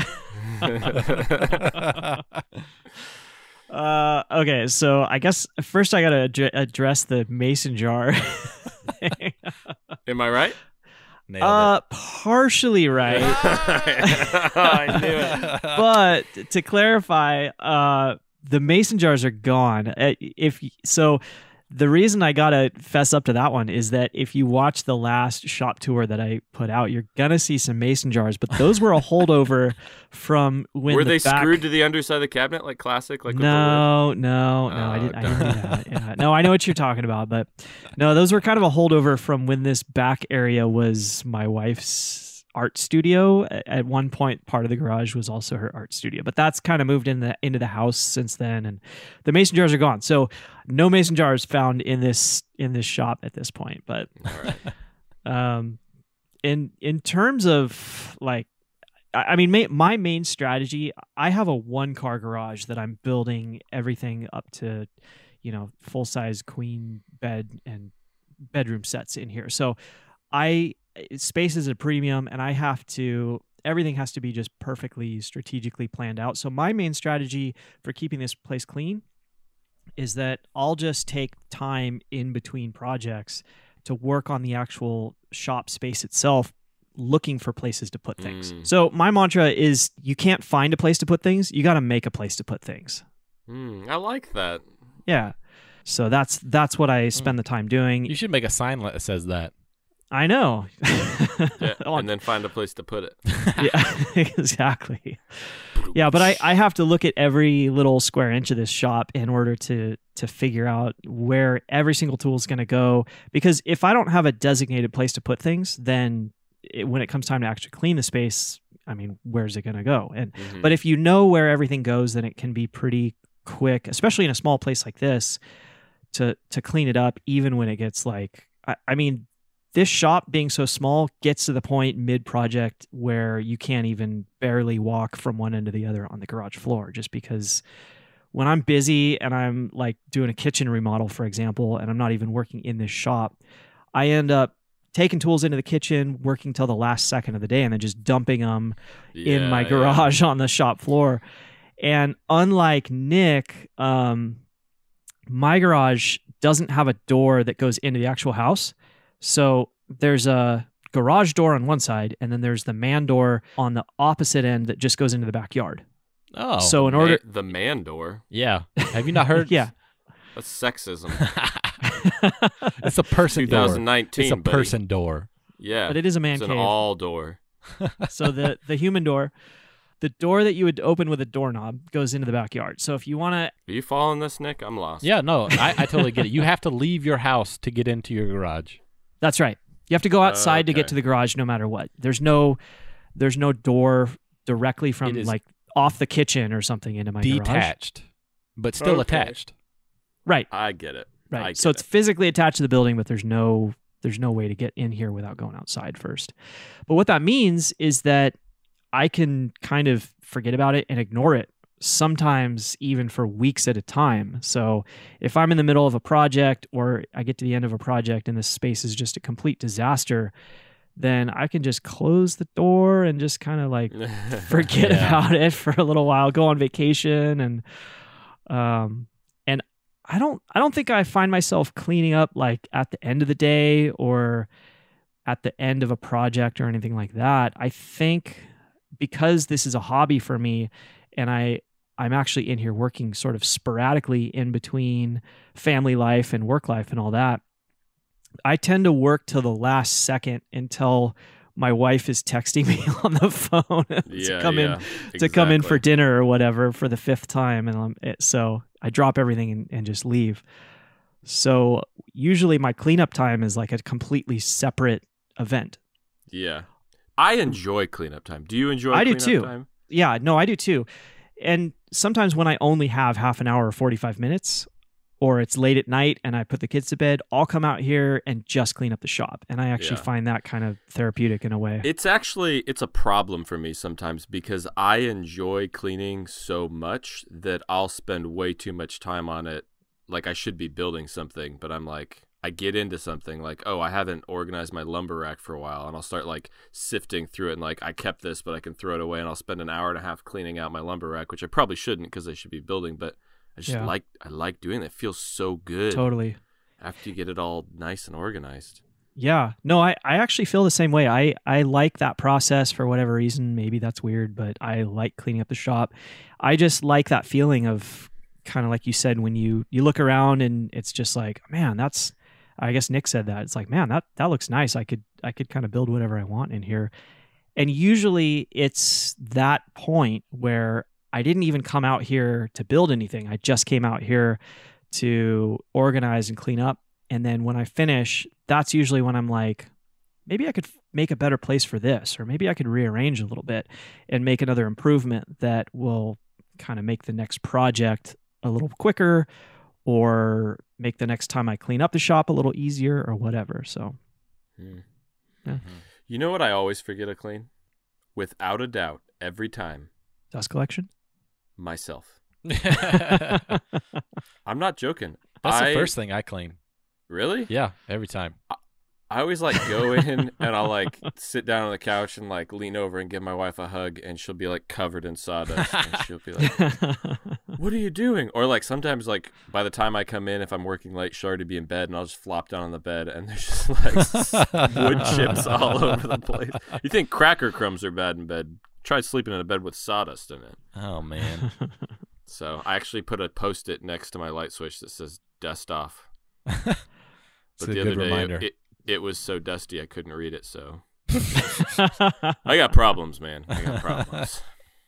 uh, okay, so I guess first I gotta ad- address the mason jar. thing. Am I right? Nailed uh, partially right, I knew it. but to clarify, uh, the mason jars are gone. Uh, If so. The reason I gotta fess up to that one is that if you watch the last shop tour that I put out, you're gonna see some mason jars, but those were a holdover from when Were the they back... screwed to the underside of the cabinet like classic? Like with the lid? No, no, no, I Oh, didn't. I didn't do that. Yeah. No, I know what you're talking about, but no, those were kind of a holdover from when this back area was my wife's art studio. A- At one point, part of the garage was also her art studio, but that's kind of moved in the into the house since then, and the mason jars are gone. So no mason jars found in this in this shop at this point. But All right. um, in in terms of like. I I mean, ma- my main strategy, I have a one car garage that I'm building everything up to, you know, full size queen bed and bedroom sets in here. So I, space is a premium and I have to, everything has to be just perfectly strategically planned out. So my main strategy for keeping this place clean is that I'll just take time in between projects to work on the actual shop space itself, looking for places to put things. Mm. So my mantra is you can't find a place to put things, you got to make a place to put things. Mm, I like that. Yeah. So that's that's what I spend the time doing. You should make a sign that says that. I know. Yeah, On- and then find a place to put it. yeah, exactly. Yeah, but I, I have to look at every little square inch of this shop in order to to figure out where every single tool is going to go. Because if I don't have a designated place to put things, then it, when it comes time to actually clean the space, I mean, where's it going to go? And Mhm. but if you know where everything goes, then it can be pretty quick, especially in a small place like this, to to clean it up. Even when it gets like, I, I mean, this shop being so small gets to the point mid project where you can't even barely walk from one end to the other on the garage floor, just because when I'm busy and I'm like doing a kitchen remodel, for example, and I'm not even working in this shop, I end up taking tools into the kitchen, working till the last second of the day, and then just dumping them in Yeah, my yeah. garage on the shop floor. And unlike Nick, um, my garage doesn't have a door that goes into the actual house. So there's a garage door on one side, and then there's the man door on the opposite end that just goes into the backyard. Oh, so in Ma- order, the man door. yeah. Have you not heard? yeah, That's sexism. It's a person door. twenty nineteen. It's a buddy. person door. Yeah. but it is a man It's cave. an all door. So the the human door. the door that you would open with a doorknob goes into the backyard. So if you want to, Are you following this, Nick? I'm lost. Yeah, no, I, I totally get it. You have to leave your house to get into your garage. that's right. You have to go outside to okay. get to the garage no matter what. There's no, there's no door directly from It is like off the kitchen or something into my garage. Detached, but still Okay. attached. Right. I get it. I Right. get So it's it. physically attached to the building, but there's no there's no way to get in here without going outside first. But what that means is that I can kind of forget about it and ignore it, sometimes even for weeks at a time. So if I'm in the middle of a project or I get to the end of a project and the space is just a complete disaster, then I can just close the door and just kind of like forget Yeah. about it for a little while, go on vacation, and um and I don't I don't think I find myself cleaning up like at the end of the day or at the end of a project or anything like that. I think because this is a hobby for me and I I'm actually in here working sort of sporadically in between family life and work life and all that, I tend to work till the last second until my wife is texting me on the phone Yeah, to come yeah, in to come in for exactly. dinner or whatever for the fifth time, and I'm, it, so I drop everything and, and just leave. So usually my cleanup time is like a completely separate event. Yeah. I enjoy cleanup time. Do you enjoy I do cleanup too. time? Yeah, no, I do too. And sometimes when I only have half an hour or forty-five minutes, or it's late at night and I put the kids to bed, I'll come out here and just clean up the shop. And I actually Yeah. find that kind of therapeutic in a way. It's actually it's a problem for me sometimes because I enjoy cleaning so much that I'll spend way too much time on it. Like I should be building something, but I'm like I get into something like, oh, I haven't organized my lumber rack for a while, and I'll start like sifting through it and like I kept this, but I can throw it away, and I'll spend an hour and a half cleaning out my lumber rack, which I probably shouldn't because I should be building, but I just Yeah. like I like doing it. It feels so good Totally. after you get it all nice and organized. Yeah. No, I, I actually feel the same way. I, I like that process for whatever reason. Maybe that's weird, but I like cleaning up the shop. I just like that feeling of kind of like you said, when you, you look around and it's just like, man, that's, I guess Nick said that. It's like, man, that, that looks nice. I could, I could kind of build whatever I want in here. And usually it's that point where I didn't even come out here to build anything. I just came out here to organize and clean up. And then when I finish, that's usually when I'm like, maybe I could f- make a better place for this, or maybe I could rearrange a little bit and make another improvement that will kind of make the next project a little quicker, or make the next time I clean up the shop a little easier, or whatever. So, Hmm. Yeah. You know what I always forget to clean? Without a doubt, every time, dust collection. myself. That's I'm not joking. the I- first thing I clean. Really? Yeah, every time. I always like go in and I'll like sit down on the couch and like lean over and give my wife a hug, and she'll be like covered in sawdust, and she'll be like, "What are you doing?" Or like sometimes like by the time I come in, if I'm working late, she'll already be in bed, and I'll just flop down on the bed, and there's just like wood chips all over the place. You think cracker crumbs are bad in bed? Try sleeping in a bed with sawdust in it. Oh man. So I actually put a Post-it next to my light switch that says "dust off." It's But a the good other day, reminder. it, it was so dusty I couldn't read it. So I got problems, man. I got problems.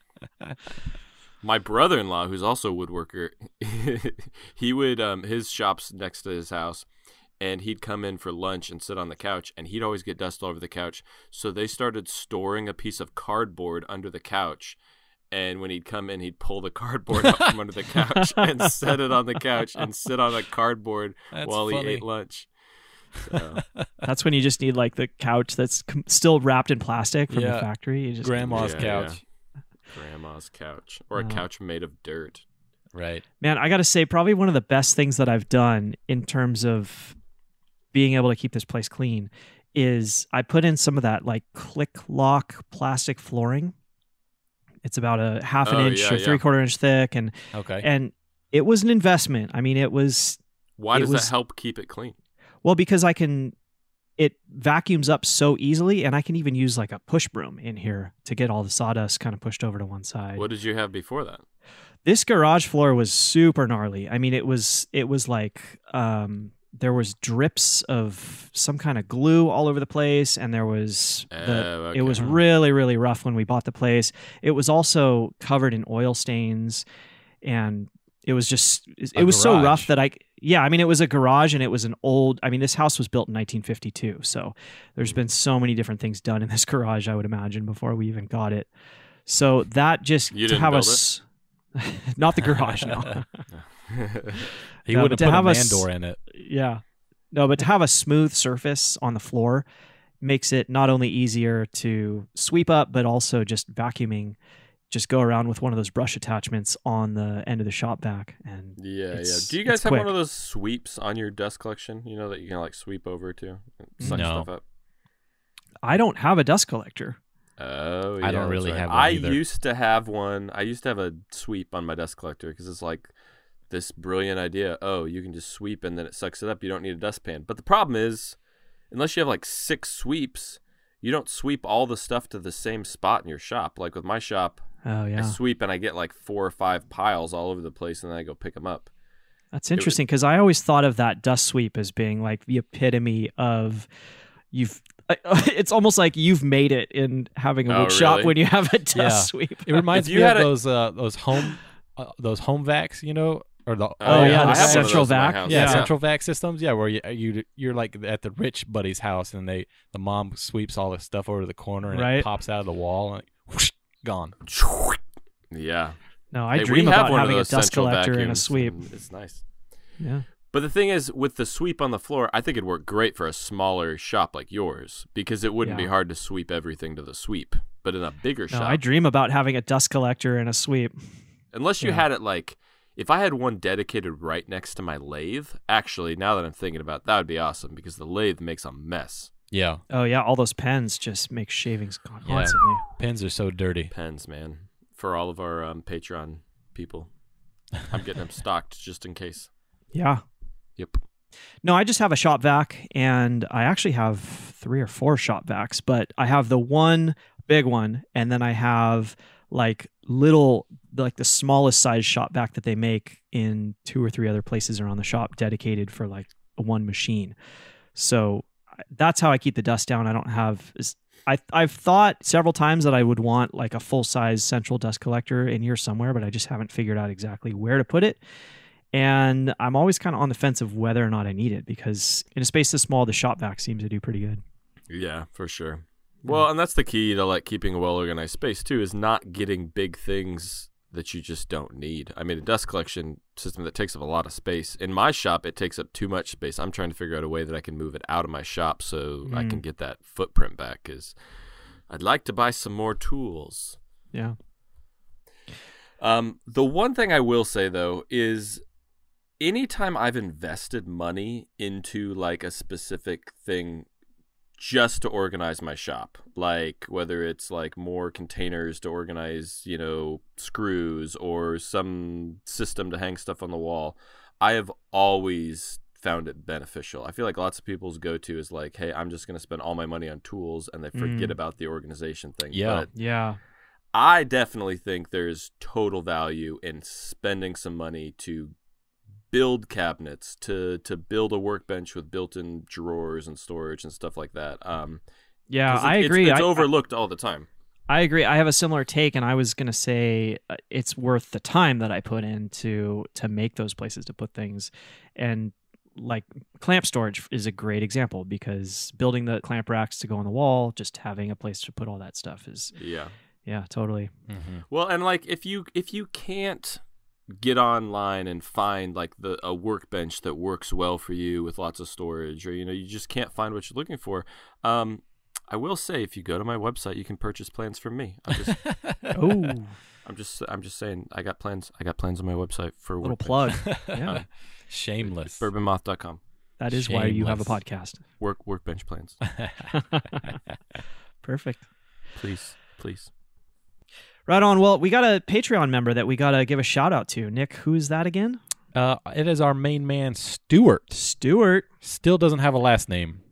My brother-in-law, who's also a woodworker, he would um, his shop's next to his house, and he'd come in for lunch and sit on the couch, and he'd always get dust all over the couch. So they started storing a piece of cardboard under the couch. And when he'd come in, he'd pull the cardboard out from under the couch and set it on the couch and sit on a cardboard That's while funny. he ate lunch. So, That's when you just need like the couch that's com- still wrapped in plastic from Yeah. the factory. You just Grandma's Yeah, couch. grandma's couch, or a Uh, couch made of dirt. Right. Man, I got to say, probably one of the best things that I've done in terms of being able to keep this place clean is I put in some of that like click lock plastic flooring. It's about a half an Oh, inch yeah, or yeah. three quarter inch thick, and Okay. and it was an investment. I mean, it was Why It does was- that help keep it clean? well because I can. It vacuums up so easily, and I can even use like a push broom in here to get all the sawdust kind of pushed over to one side. What did you have before that? This garage floor was super gnarly. I mean, it was it was like um there was drips of some kind of glue all over the place, and there was the, Oh, okay. it was really, really rough when we bought the place. It was also covered in oil stains, and it was just, it A was so garage. rough that I, yeah, I mean, it was a garage, and it was an old, I mean, this house was built in nineteen fifty-two, so there's been so many different things done in this garage, I would imagine, before we even got it. So that just, You to didn't have build us, not the garage, no. He No, would but have to put a have man us- door in it. Yeah. No, but to have a smooth surface on the floor makes it not only easier to sweep up, but also just vacuuming. Just go around with one of those brush attachments on the end of the shop vac. And Yeah, yeah. It's- Do you guys it's have quick. one of those sweeps on your dust collection? You know that you can like sweep over to and suck No. stuff up. I don't have a dust collector. Oh, yeah. I don't that's really right. have one I either. used to have one. I used to have a sweep on my dust collector because it's like this brilliant idea. Oh, you can just sweep and then it sucks it up. You don't need a dustpan. But the problem is, unless you have like six sweeps, you don't sweep all the stuff to the same spot in your shop. Like with my shop, Oh, I yeah. sweep and I get like four or five piles all over the place, and then I go pick them up. That's interesting because I always thought of that dust sweep as being like the epitome of you've. It's almost like you've made it in having a Oh, wood shop really? when you have a dust Yeah. sweep. It reminds If me you of had a- those uh, those home uh, those home vacs, you know, or the Oh, yeah, the I have one of central those in my vac. house. yeah, Yeah. central vac systems. Yeah, where you you you're like at the rich buddy's house, and they the mom sweeps all the stuff over to the corner, and Right. it pops out of the wall, and whoosh, gone. Yeah. No, I Hey, dream we have about one of having a those dust central collector and a vacuums, sweep. and It's nice. Yeah. But the thing is, with the sweep on the floor, I think it'd work great for a smaller shop like yours because it wouldn't be Yeah. hard to sweep everything to the sweep. But in a bigger No, shop, I dream about having a dust collector and a sweep. unless you yeah. had it like, if I had one dedicated right next to my lathe, actually, now that I'm thinking about it, that would be awesome because the lathe makes a mess. Yeah, Oh yeah, all those pens just make shavings con- Yeah. constantly. pens are so dirty. Pens, man. For all of our um, Patreon people, I'm getting them stocked just in case. Yeah. Yep. No, I just have a shop vac, and I actually have three or four shop vacs, but I have the one big one, and then I have like little, like the smallest size shop vac that they make in two or three other places around the shop, dedicated for like one machine. So I- that's how I keep the dust down. I don't have. is- I I've thought several times that I would want like a full size central dust collector in here somewhere, but I just haven't figured out exactly where to put it. And I'm always kind of on the fence of whether or not I need it because in a space this small, the shop vac seems to do pretty good. Yeah, for sure. Well, and that's the key to like keeping a well-organized space too, is not getting big things that you just don't need. I mean, a dust collection system that takes up a lot of space. In my shop, it takes up too much space. I'm trying to figure out a way that I can move it out of my shop so I can get that footprint back because I'd like to buy some more tools. Yeah. Um, the one thing I will say though is anytime I've invested money into like a specific thing just to organize my shop, like whether it's like more containers to organize, you know, screws or some system to hang stuff on the wall, I have always found it beneficial. I feel like lots of people's go-to is like, hey, I'm just going to spend all my money on tools and they forget Mm. about the organization thing. Yeah. But Yeah. I definitely think there's total value in spending some money to build cabinets, to to build a workbench with built-in drawers and storage and stuff like that. Um, Yeah, 'cause it- I it's- agree. It's, I, overlooked all the time. I agree. I have a similar take, and I was gonna say uh, it's worth the time that I put in to to make those places to put things, and like clamp storage is a great example because building the clamp racks to go on the wall, just having a place to put all that stuff is Yeah. yeah, totally. Mm-hmm. Well, and like if you if you can't get online and find like the a workbench that works well for you with lots of storage, or you know you just can't find what you're looking for, um, I will say if you go to my website, you can purchase plans from me. I'm just Oh, I'm just I'm just saying I got plans I got plans on my website for little workbench. plug. Yeah, Shameless. bourbon moth dot com. that is why you have a Shameless. podcast. Work workbench plans. Perfect. Please, please. Right on. Well, we got a Patreon member that we got to give a shout out to. Nick, who's that again? Uh, it is our main man, Stuart. Stuart. Still doesn't have a last name.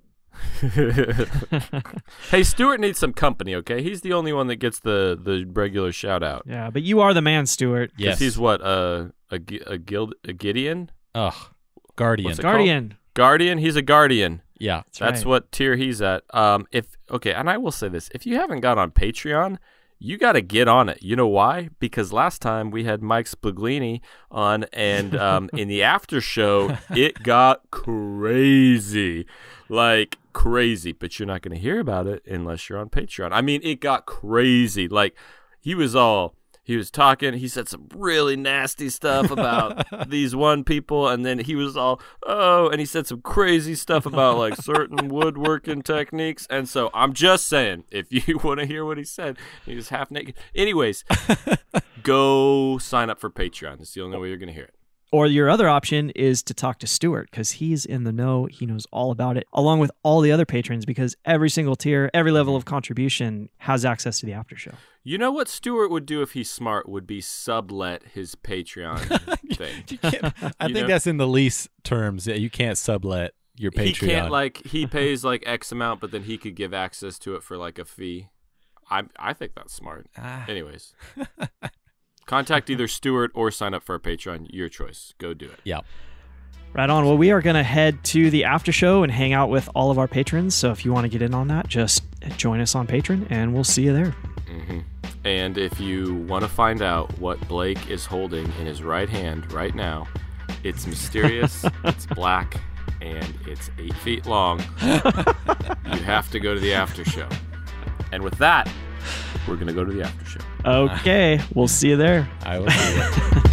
Hey, Stuart needs some company, okay? He's the only one that gets the, the regular shout out. Yeah, but you are the man, Stuart. Because Yes. he's what, uh, a, Gi- a, guild, a Gideon? Ugh. Guardian. What's it Guardian. Guardian, he's a guardian. Yeah. That's, That's right. what tier he's at. Um, if okay, and I will say this: if you haven't got on Patreon, you got to get on it. You know why? Because last time we had Mike Spuglini on, and um, in the after show, it got crazy, like crazy. But you're not going to hear about it unless you're on Patreon. I mean, it got crazy. Like he was all. He was talking, he said some really nasty stuff about these one people, and then he was all, oh, and he said some crazy stuff about like certain woodworking techniques. And so I'm just saying, if you want to hear what he said, he was half naked. Anyways, go sign up for Patreon. It's the only way you're going to hear it. Or your other option is to talk to Stuart because he's in the know. He knows all about it, along with all the other patrons, because every single tier, every level of contribution has access to the after show. You know what Stuart would do if he's smart would be sublet his Patreon thing. You can't, I You think know? that's in the lease terms. That you can't sublet your Patreon. He can't, like, he pays like X amount, but then he could give access to it for like a fee. I I think that's smart. Ah. Anyways. Contact either Stuart or sign up for our Patreon. Your choice. Go do it. Yeah. Right on. Well, we are going to head to the after show and hang out with all of our patrons. So if you want to get in on that, just join us on Patreon and we'll see you there. Mm-hmm. And if you want to find out what Blake is holding in his right hand right now, it's mysterious, it's black, and it's eight feet long. You have to go to the after show. And with that, we're going to go to the after show. Okay. We'll see you there. I will see you.